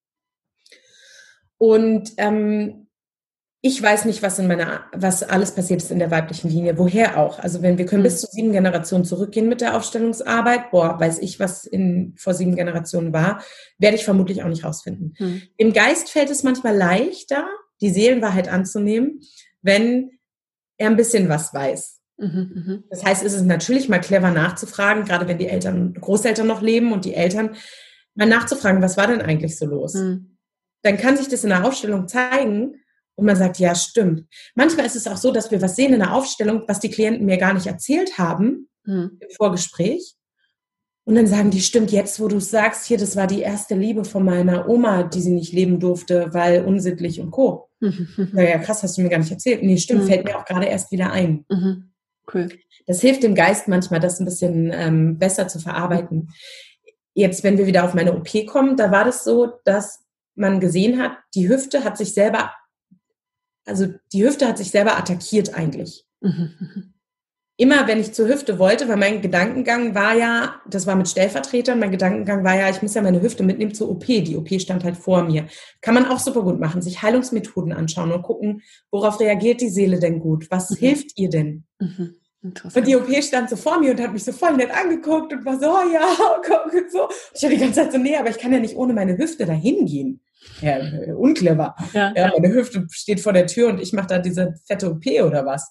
Und ähm, ich weiß nicht, was in meiner, was alles passiert ist in der weiblichen Linie, woher auch. Also wenn wir können mhm. bis zu sieben Generationen zurückgehen mit der Aufstellungsarbeit, boah, weiß ich, was in vor sieben Generationen war, werde ich vermutlich auch nicht rausfinden. Mhm. Im Geist fällt es manchmal leichter, die Seelenwahrheit anzunehmen, wenn er ein bisschen was weiß. Mhm, das heißt, es ist natürlich mal clever nachzufragen, gerade wenn die Eltern, Großeltern noch leben und die Eltern, mal nachzufragen, was war denn eigentlich so los? Mhm. Dann kann sich das in der Aufstellung zeigen und man sagt, ja, stimmt. Manchmal ist es auch so, dass wir was sehen in der Aufstellung, was die Klienten mir gar nicht erzählt haben mhm. im Vorgespräch. Und dann sagen die, stimmt, jetzt, wo du sagst, hier, das war die erste Liebe von meiner Oma, die sie nicht leben durfte, weil unsittlich und Co. Naja, krass, hast du mir gar nicht erzählt. Nee, stimmt, mhm. fällt mir auch gerade erst wieder ein. Mhm. Cool. Das hilft dem Geist manchmal, das ein bisschen ähm, besser zu verarbeiten. Jetzt, wenn wir wieder auf meine O P kommen, da war das so, dass man gesehen hat, die Hüfte hat sich selber, also die Hüfte hat sich selber attackiert eigentlich. Mhm. immer, wenn ich zur Hüfte wollte, weil mein Gedankengang war ja, das war mit Stellvertretern, mein Gedankengang war ja, ich muss ja meine Hüfte mitnehmen zur O P. Die O P stand halt vor mir. Kann man auch super gut machen, sich Heilungsmethoden anschauen und gucken, worauf reagiert die Seele denn gut? Was mhm. hilft ihr denn? Mhm. Und die O P stand so vor mir und hat mich so voll nett angeguckt und war so, oh ja, guck und so. Ich war die ganze Zeit so, nee, aber ich kann ja nicht ohne meine Hüfte dahin gehen. Ja, unclever. Ja, ja, meine Hüfte steht vor der Tür und ich mache da diese fette O P oder was.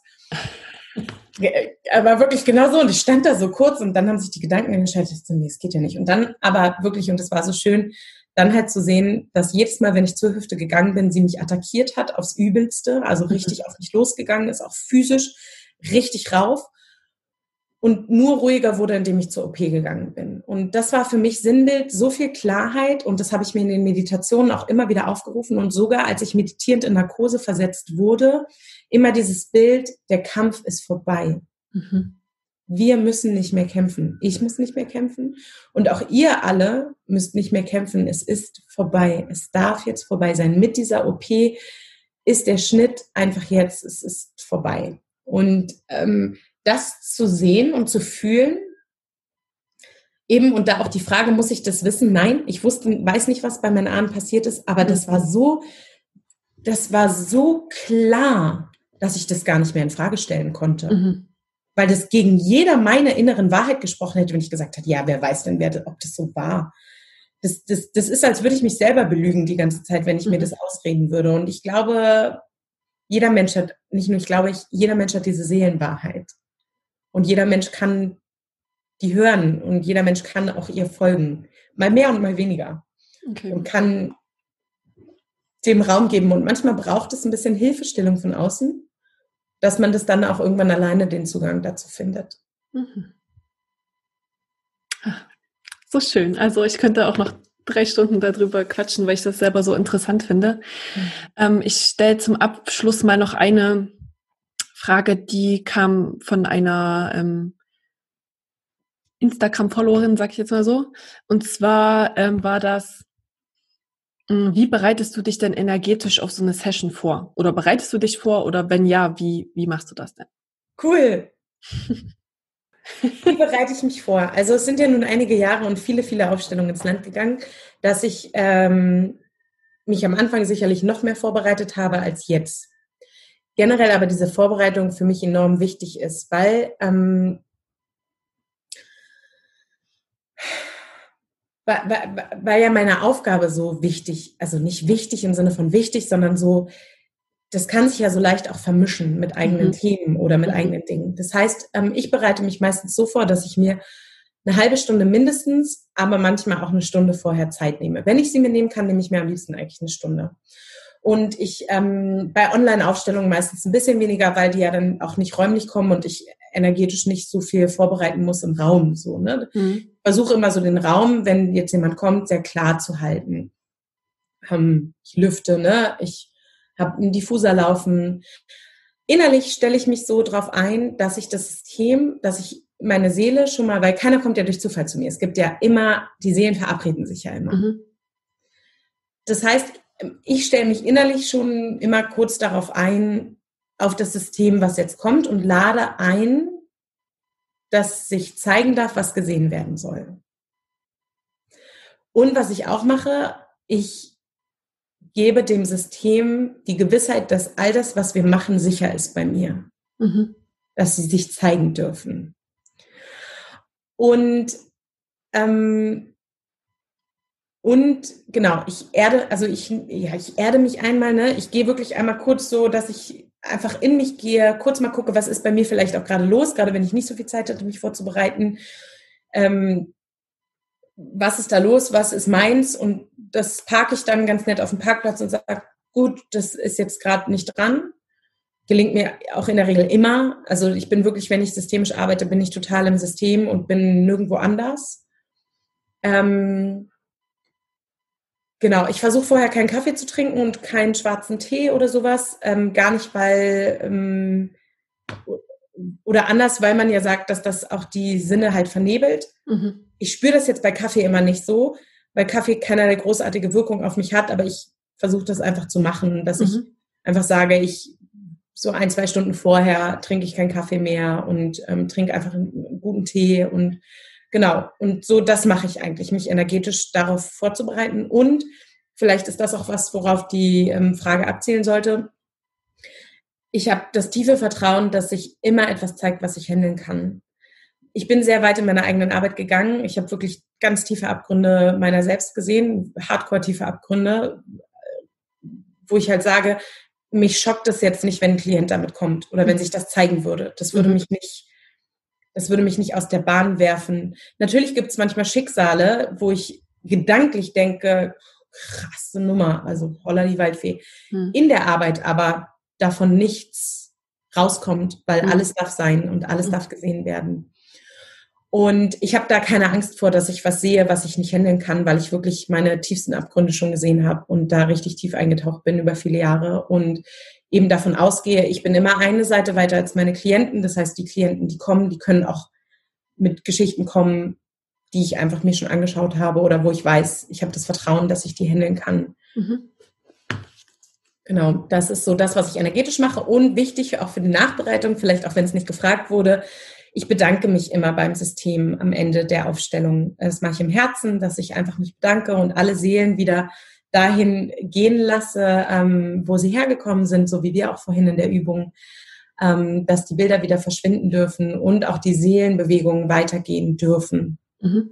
Aber wirklich genau so. Und ich stand da so kurz und dann haben sich die Gedanken entscheidet, ich so, nee, es geht ja nicht. Und dann aber wirklich, und das war so schön, dann halt zu sehen, dass jedes Mal, wenn ich zur Hüfte gegangen bin, sie mich attackiert hat aufs Übelste, also richtig mhm. auf mich losgegangen ist, auch physisch richtig rauf und nur ruhiger wurde, indem ich zur O P gegangen bin. Und das war für mich Sinnbild, so viel Klarheit, und das habe ich mir in den Meditationen auch immer wieder aufgerufen und sogar, als ich meditierend in Narkose versetzt wurde, immer dieses Bild, der Kampf ist vorbei. Mhm. Wir müssen nicht mehr kämpfen. Ich muss nicht mehr kämpfen und auch ihr alle müsst nicht mehr kämpfen. Es ist vorbei. Es darf jetzt vorbei sein. Mit dieser O P ist der Schnitt einfach jetzt, es ist vorbei. Und ähm, das zu sehen und zu fühlen, eben, und da auch die Frage, muss ich das wissen? Nein, ich wusste, weiß nicht, was bei meinen Ahnen passiert ist, aber das war so, das war so klar, dass ich das gar nicht mehr in Frage stellen konnte. Mhm. Weil das gegen jeder meiner inneren Wahrheit gesprochen hätte, wenn ich gesagt hätte, ja, wer weiß denn, wer, ob das so war. Das, das, das ist, als würde ich mich selber belügen die ganze Zeit, wenn ich mhm. mir das ausreden würde. Und ich glaube, jeder Mensch hat, nicht nur ich glaube, ich, jeder Mensch hat diese Seelenwahrheit. Und jeder Mensch kann die hören und jeder Mensch kann auch ihr folgen. Mal mehr und mal weniger. Okay. Und kann dem Raum geben. Und manchmal braucht es ein bisschen Hilfestellung von außen, dass man das dann auch irgendwann alleine den Zugang dazu findet. Mhm. Ach, so schön. Also ich könnte auch noch drei Stunden darüber quatschen, weil ich das selber so interessant finde. Mhm. Ähm, ich stelle zum Abschluss mal noch eine Frage, die kam von einer ähm, Instagram-Followerin, sag ich jetzt mal so. Und zwar ähm, war das, mh, wie bereitest du dich denn energetisch auf so eine Session vor? Oder bereitest du dich vor? Oder wenn ja, wie, wie machst du das denn? Cool. Wie bereite ich mich vor? Also es sind ja nun einige Jahre und viele, viele Aufstellungen ins Land gegangen, dass ich ähm, mich am Anfang sicherlich noch mehr vorbereitet habe als jetzt. Generell aber diese Vorbereitung für mich enorm wichtig ist, weil, ähm, weil, weil, weil ja meine Aufgabe so wichtig, also nicht wichtig im Sinne von wichtig, sondern so, das kann sich ja so leicht auch vermischen mit eigenen mhm. Themen oder mit mhm. eigenen Dingen. Das heißt, ähm, ich bereite mich meistens so vor, dass ich mir eine halbe Stunde mindestens, aber manchmal auch eine Stunde vorher Zeit nehme. Wenn ich sie mir nehmen kann, nehme ich mir am liebsten eigentlich eine Stunde. Und ich ähm, bei Online-Aufstellungen meistens ein bisschen weniger, weil die ja dann auch nicht räumlich kommen und ich energetisch nicht so viel vorbereiten muss im Raum. So, ne? Mhm. Ich versuche immer so den Raum, wenn jetzt jemand kommt, sehr klar zu halten. Ähm, ich lüfte, ne? Ich habe einen Diffuser laufen. Innerlich stelle ich mich so drauf ein, dass ich das System, dass ich meine Seele schon mal, weil keiner kommt ja durch Zufall zu mir. Es gibt ja immer, die Seelen verabreden sich ja immer. Mhm. Das heißt, ich stelle mich innerlich schon immer kurz darauf ein, auf das System, was jetzt kommt, und lade ein, dass sich zeigen darf, was gesehen werden soll. Und was ich auch mache, ich gebe dem System die Gewissheit, dass all das, was wir machen, sicher ist bei mir. Mhm. Dass sie sich zeigen dürfen. Und ähm, Und genau, ich erde, also ich, ja, ich erde mich einmal, ne? Ich gehe wirklich einmal kurz so, dass ich einfach in mich gehe, kurz mal gucke, was ist bei mir vielleicht auch gerade los, gerade wenn ich nicht so viel Zeit hatte, mich vorzubereiten. Ähm, was ist da los, was ist meins? Und das parke ich dann ganz nett auf dem Parkplatz und sage, gut, das ist jetzt gerade nicht dran. Gelingt mir auch in der Regel immer. Also ich bin wirklich, wenn ich systemisch arbeite, bin ich total im System und bin nirgendwo anders. Ähm, Genau, ich versuche vorher keinen Kaffee zu trinken und keinen schwarzen Tee oder sowas. Ähm, gar nicht, weil, ähm, oder anders, weil man ja sagt, dass das auch die Sinne halt vernebelt. Mhm. Ich spüre das jetzt bei Kaffee immer nicht so, weil Kaffee keinerlei großartige Wirkung auf mich hat, aber ich versuche das einfach zu machen, dass mhm. ich einfach sage, ich so ein, zwei Stunden vorher trinke ich keinen Kaffee mehr und ähm, trinke einfach einen guten Tee und genau. Und so, das mache ich eigentlich, mich energetisch darauf vorzubereiten. Und vielleicht ist das auch was, worauf die ähm, Frage abzielen sollte. Ich habe das tiefe Vertrauen, dass sich immer etwas zeigt, was ich handeln kann. Ich bin sehr weit in meiner eigenen Arbeit gegangen. Ich habe wirklich ganz tiefe Abgründe meiner selbst gesehen, hardcore tiefe Abgründe, wo ich halt sage, mich schockt es jetzt nicht, wenn ein Klient damit kommt oder wenn sich das zeigen würde. Das würde mich nicht, das würde mich nicht aus der Bahn werfen. Natürlich gibt es manchmal Schicksale, wo ich gedanklich denke, krasse Nummer, also holla die Waldfee. Hm. In der Arbeit aber davon nichts rauskommt, weil hm. alles darf sein und alles hm. darf gesehen werden. Und ich habe da keine Angst vor, dass ich was sehe, was ich nicht handeln kann, weil ich wirklich meine tiefsten Abgründe schon gesehen habe und da richtig tief eingetaucht bin über viele Jahre und eben davon ausgehe, ich bin immer eine Seite weiter als meine Klienten. Das heißt, die Klienten, die kommen, die können auch mit Geschichten kommen, die ich einfach mir schon angeschaut habe oder wo ich weiß, ich habe das Vertrauen, dass ich die handeln kann. Mhm. Genau, das ist so das, was ich energetisch mache und wichtig auch für die Nachbereitung, vielleicht auch wenn es nicht gefragt wurde. Ich bedanke mich immer beim System am Ende der Aufstellung. Das mache ich im Herzen, dass ich einfach mich bedanke und alle Seelen wieder dahin gehen lasse, ähm, wo sie hergekommen sind, so wie wir auch vorhin in der Übung, ähm, dass die Bilder wieder verschwinden dürfen und auch die Seelenbewegungen weitergehen dürfen. Mhm.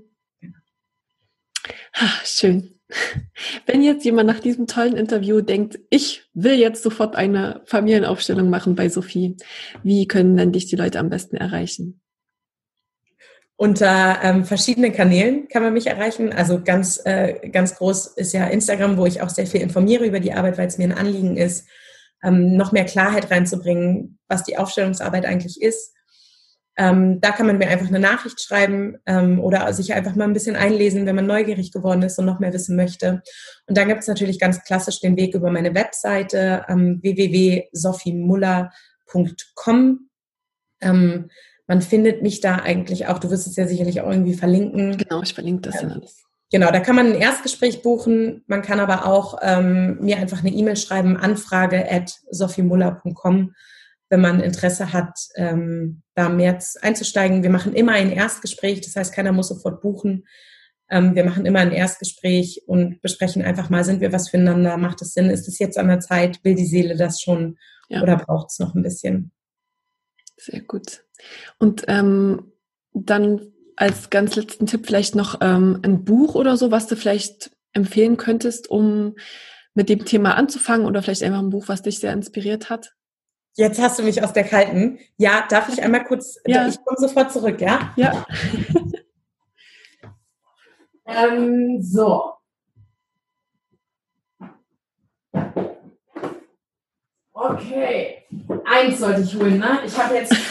Ach, schön. Wenn jetzt jemand nach diesem tollen Interview denkt, ich will jetzt sofort eine Familienaufstellung machen bei Sophie, wie können denn dich die Leute am besten erreichen? Unter ähm, verschiedenen Kanälen kann man mich erreichen. Also ganz, äh, ganz groß ist ja Instagram, wo ich auch sehr viel informiere über die Arbeit, weil es mir ein Anliegen ist, ähm, noch mehr Klarheit reinzubringen, was die Aufstellungsarbeit eigentlich ist. Ähm, da kann man mir einfach eine Nachricht schreiben ähm, oder sich einfach mal ein bisschen einlesen, wenn man neugierig geworden ist und noch mehr wissen möchte. Und dann gibt es natürlich ganz klassisch den Weg über meine Webseite ähm, w w w punkt sophie muller punkt com. Ähm, man findet mich da eigentlich auch, du wirst es ja sicherlich auch irgendwie verlinken. Genau, ich verlinke das ja ähm, alles. Genau, da kann man ein Erstgespräch buchen. Man kann aber auch ähm, mir einfach eine E-Mail schreiben, anfrage at sophie muller punkt com. Wenn man Interesse hat, ähm, da mehr einzusteigen. Wir machen immer ein Erstgespräch, das heißt, keiner muss sofort buchen. Ähm, wir machen immer ein Erstgespräch und besprechen einfach mal, sind wir was füreinander, macht es Sinn, ist es jetzt an der Zeit, will die Seele das schon ja. oder braucht es noch ein bisschen? Sehr gut. Und ähm, dann als ganz letzten Tipp vielleicht noch ähm, ein Buch oder so, was du vielleicht empfehlen könntest, um mit dem Thema anzufangen oder vielleicht einfach ein Buch, was dich sehr inspiriert hat? Jetzt hast du mich aus der Kalten. Ja, darf ich einmal kurz, ja. Ich komme sofort zurück, ja? Ja. ähm, so. Okay. Eins sollte ich holen, ne? Ich habe jetzt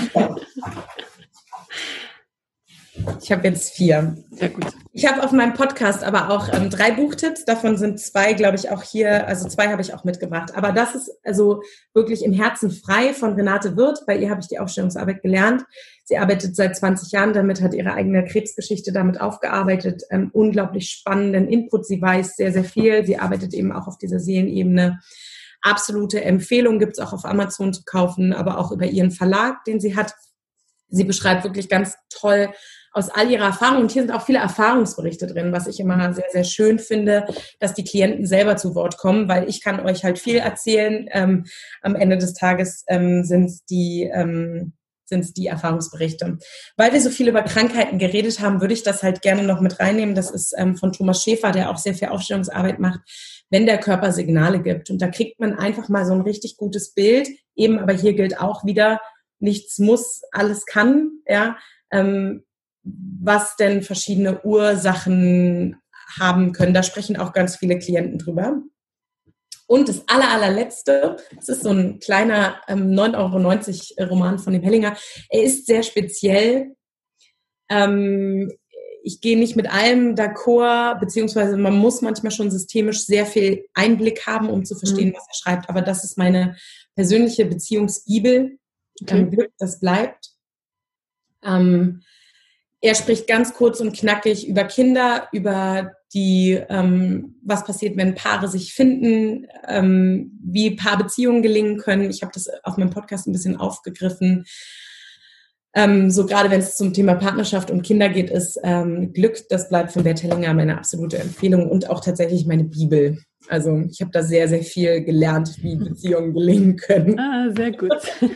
Ich habe jetzt vier. Sehr gut. Ich habe auf meinem Podcast aber auch ähm, drei Buchtipps. Davon sind zwei, glaube ich, auch hier. Also zwei habe ich auch mitgebracht. Aber das ist also wirklich im Herzen frei von Renate Wirth. Bei ihr habe ich die Aufstellungsarbeit gelernt. Sie arbeitet seit zwanzig Jahren damit, hat ihre eigene Krebsgeschichte damit aufgearbeitet. Ähm, unglaublich spannenden Input. Sie weiß sehr, sehr viel. Sie arbeitet eben auch auf dieser Seelenebene. Absolute Empfehlung gibt es auch auf Amazon zu kaufen, aber auch über ihren Verlag, den sie hat. Sie beschreibt wirklich ganz toll aus all ihrer Erfahrung. Und hier sind auch viele Erfahrungsberichte drin, was ich immer sehr, sehr schön finde, dass die Klienten selber zu Wort kommen, weil ich kann euch halt viel erzählen. Ähm, am Ende des Tages ähm, sind es die, ähm, sind's die Erfahrungsberichte. Weil wir so viel über Krankheiten geredet haben, würde ich das halt gerne noch mit reinnehmen. Das ist ähm, von Thomas Schäfer, der auch sehr viel Aufstellungsarbeit macht, wenn der Körper Signale gibt. Und da kriegt man einfach mal so ein richtig gutes Bild. Eben, aber hier gilt auch wieder, nichts muss, alles kann, ja, ähm, was denn verschiedene Ursachen haben können. Da sprechen auch ganz viele Klienten drüber. Und das aller, allerletzte, das ist so ein kleiner ähm, neun Euro neunzig Roman von dem Hellinger. Er ist sehr speziell. Ähm, ich gehe nicht mit allem d'accord, beziehungsweise man muss manchmal schon systemisch sehr viel Einblick haben, um zu verstehen, mhm. was er schreibt. Aber das ist meine persönliche Beziehungsbibel. Okay. Ähm, Glück, das bleibt. Ähm, er spricht ganz kurz und knackig über Kinder, über die, ähm, was passiert, wenn Paare sich finden, ähm, wie Paarbeziehungen gelingen können. Ich habe das auf meinem Podcast ein bisschen aufgegriffen. Ähm, so gerade wenn es zum Thema Partnerschaft und Kinder geht, ist ähm, Glück, das bleibt von Bert Hellinger meine absolute Empfehlung und auch tatsächlich meine Bibel. Also ich habe da sehr, sehr viel gelernt, wie Beziehungen gelingen können. Ah, sehr gut.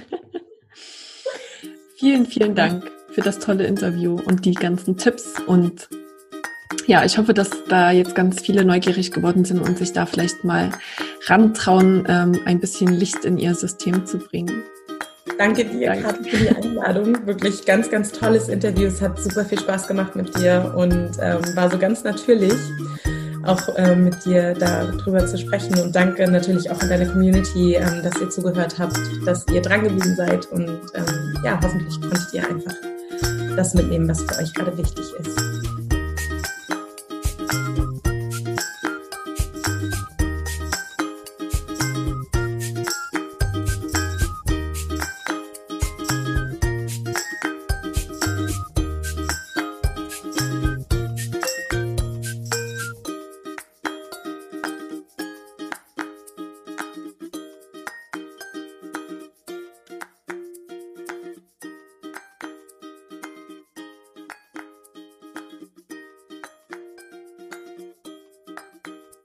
Vielen, vielen Dank für das tolle Interview und die ganzen Tipps. Und ja, ich hoffe, dass da jetzt ganz viele neugierig geworden sind und sich da vielleicht mal rantrauen, ähm, ein bisschen Licht in ihr System zu bringen. Danke dir, Kathi, für die Einladung. Wirklich ganz, ganz tolles Interview. Es hat super viel Spaß gemacht mit dir und ähm, war so ganz natürlich, auch ähm, mit dir darüber zu sprechen. Und danke natürlich auch an deine Community, ähm, dass ihr zugehört habt, dass ihr dran geblieben seid. Und ähm, ja, hoffentlich konntet ihr einfach das mitnehmen, was für euch gerade wichtig ist.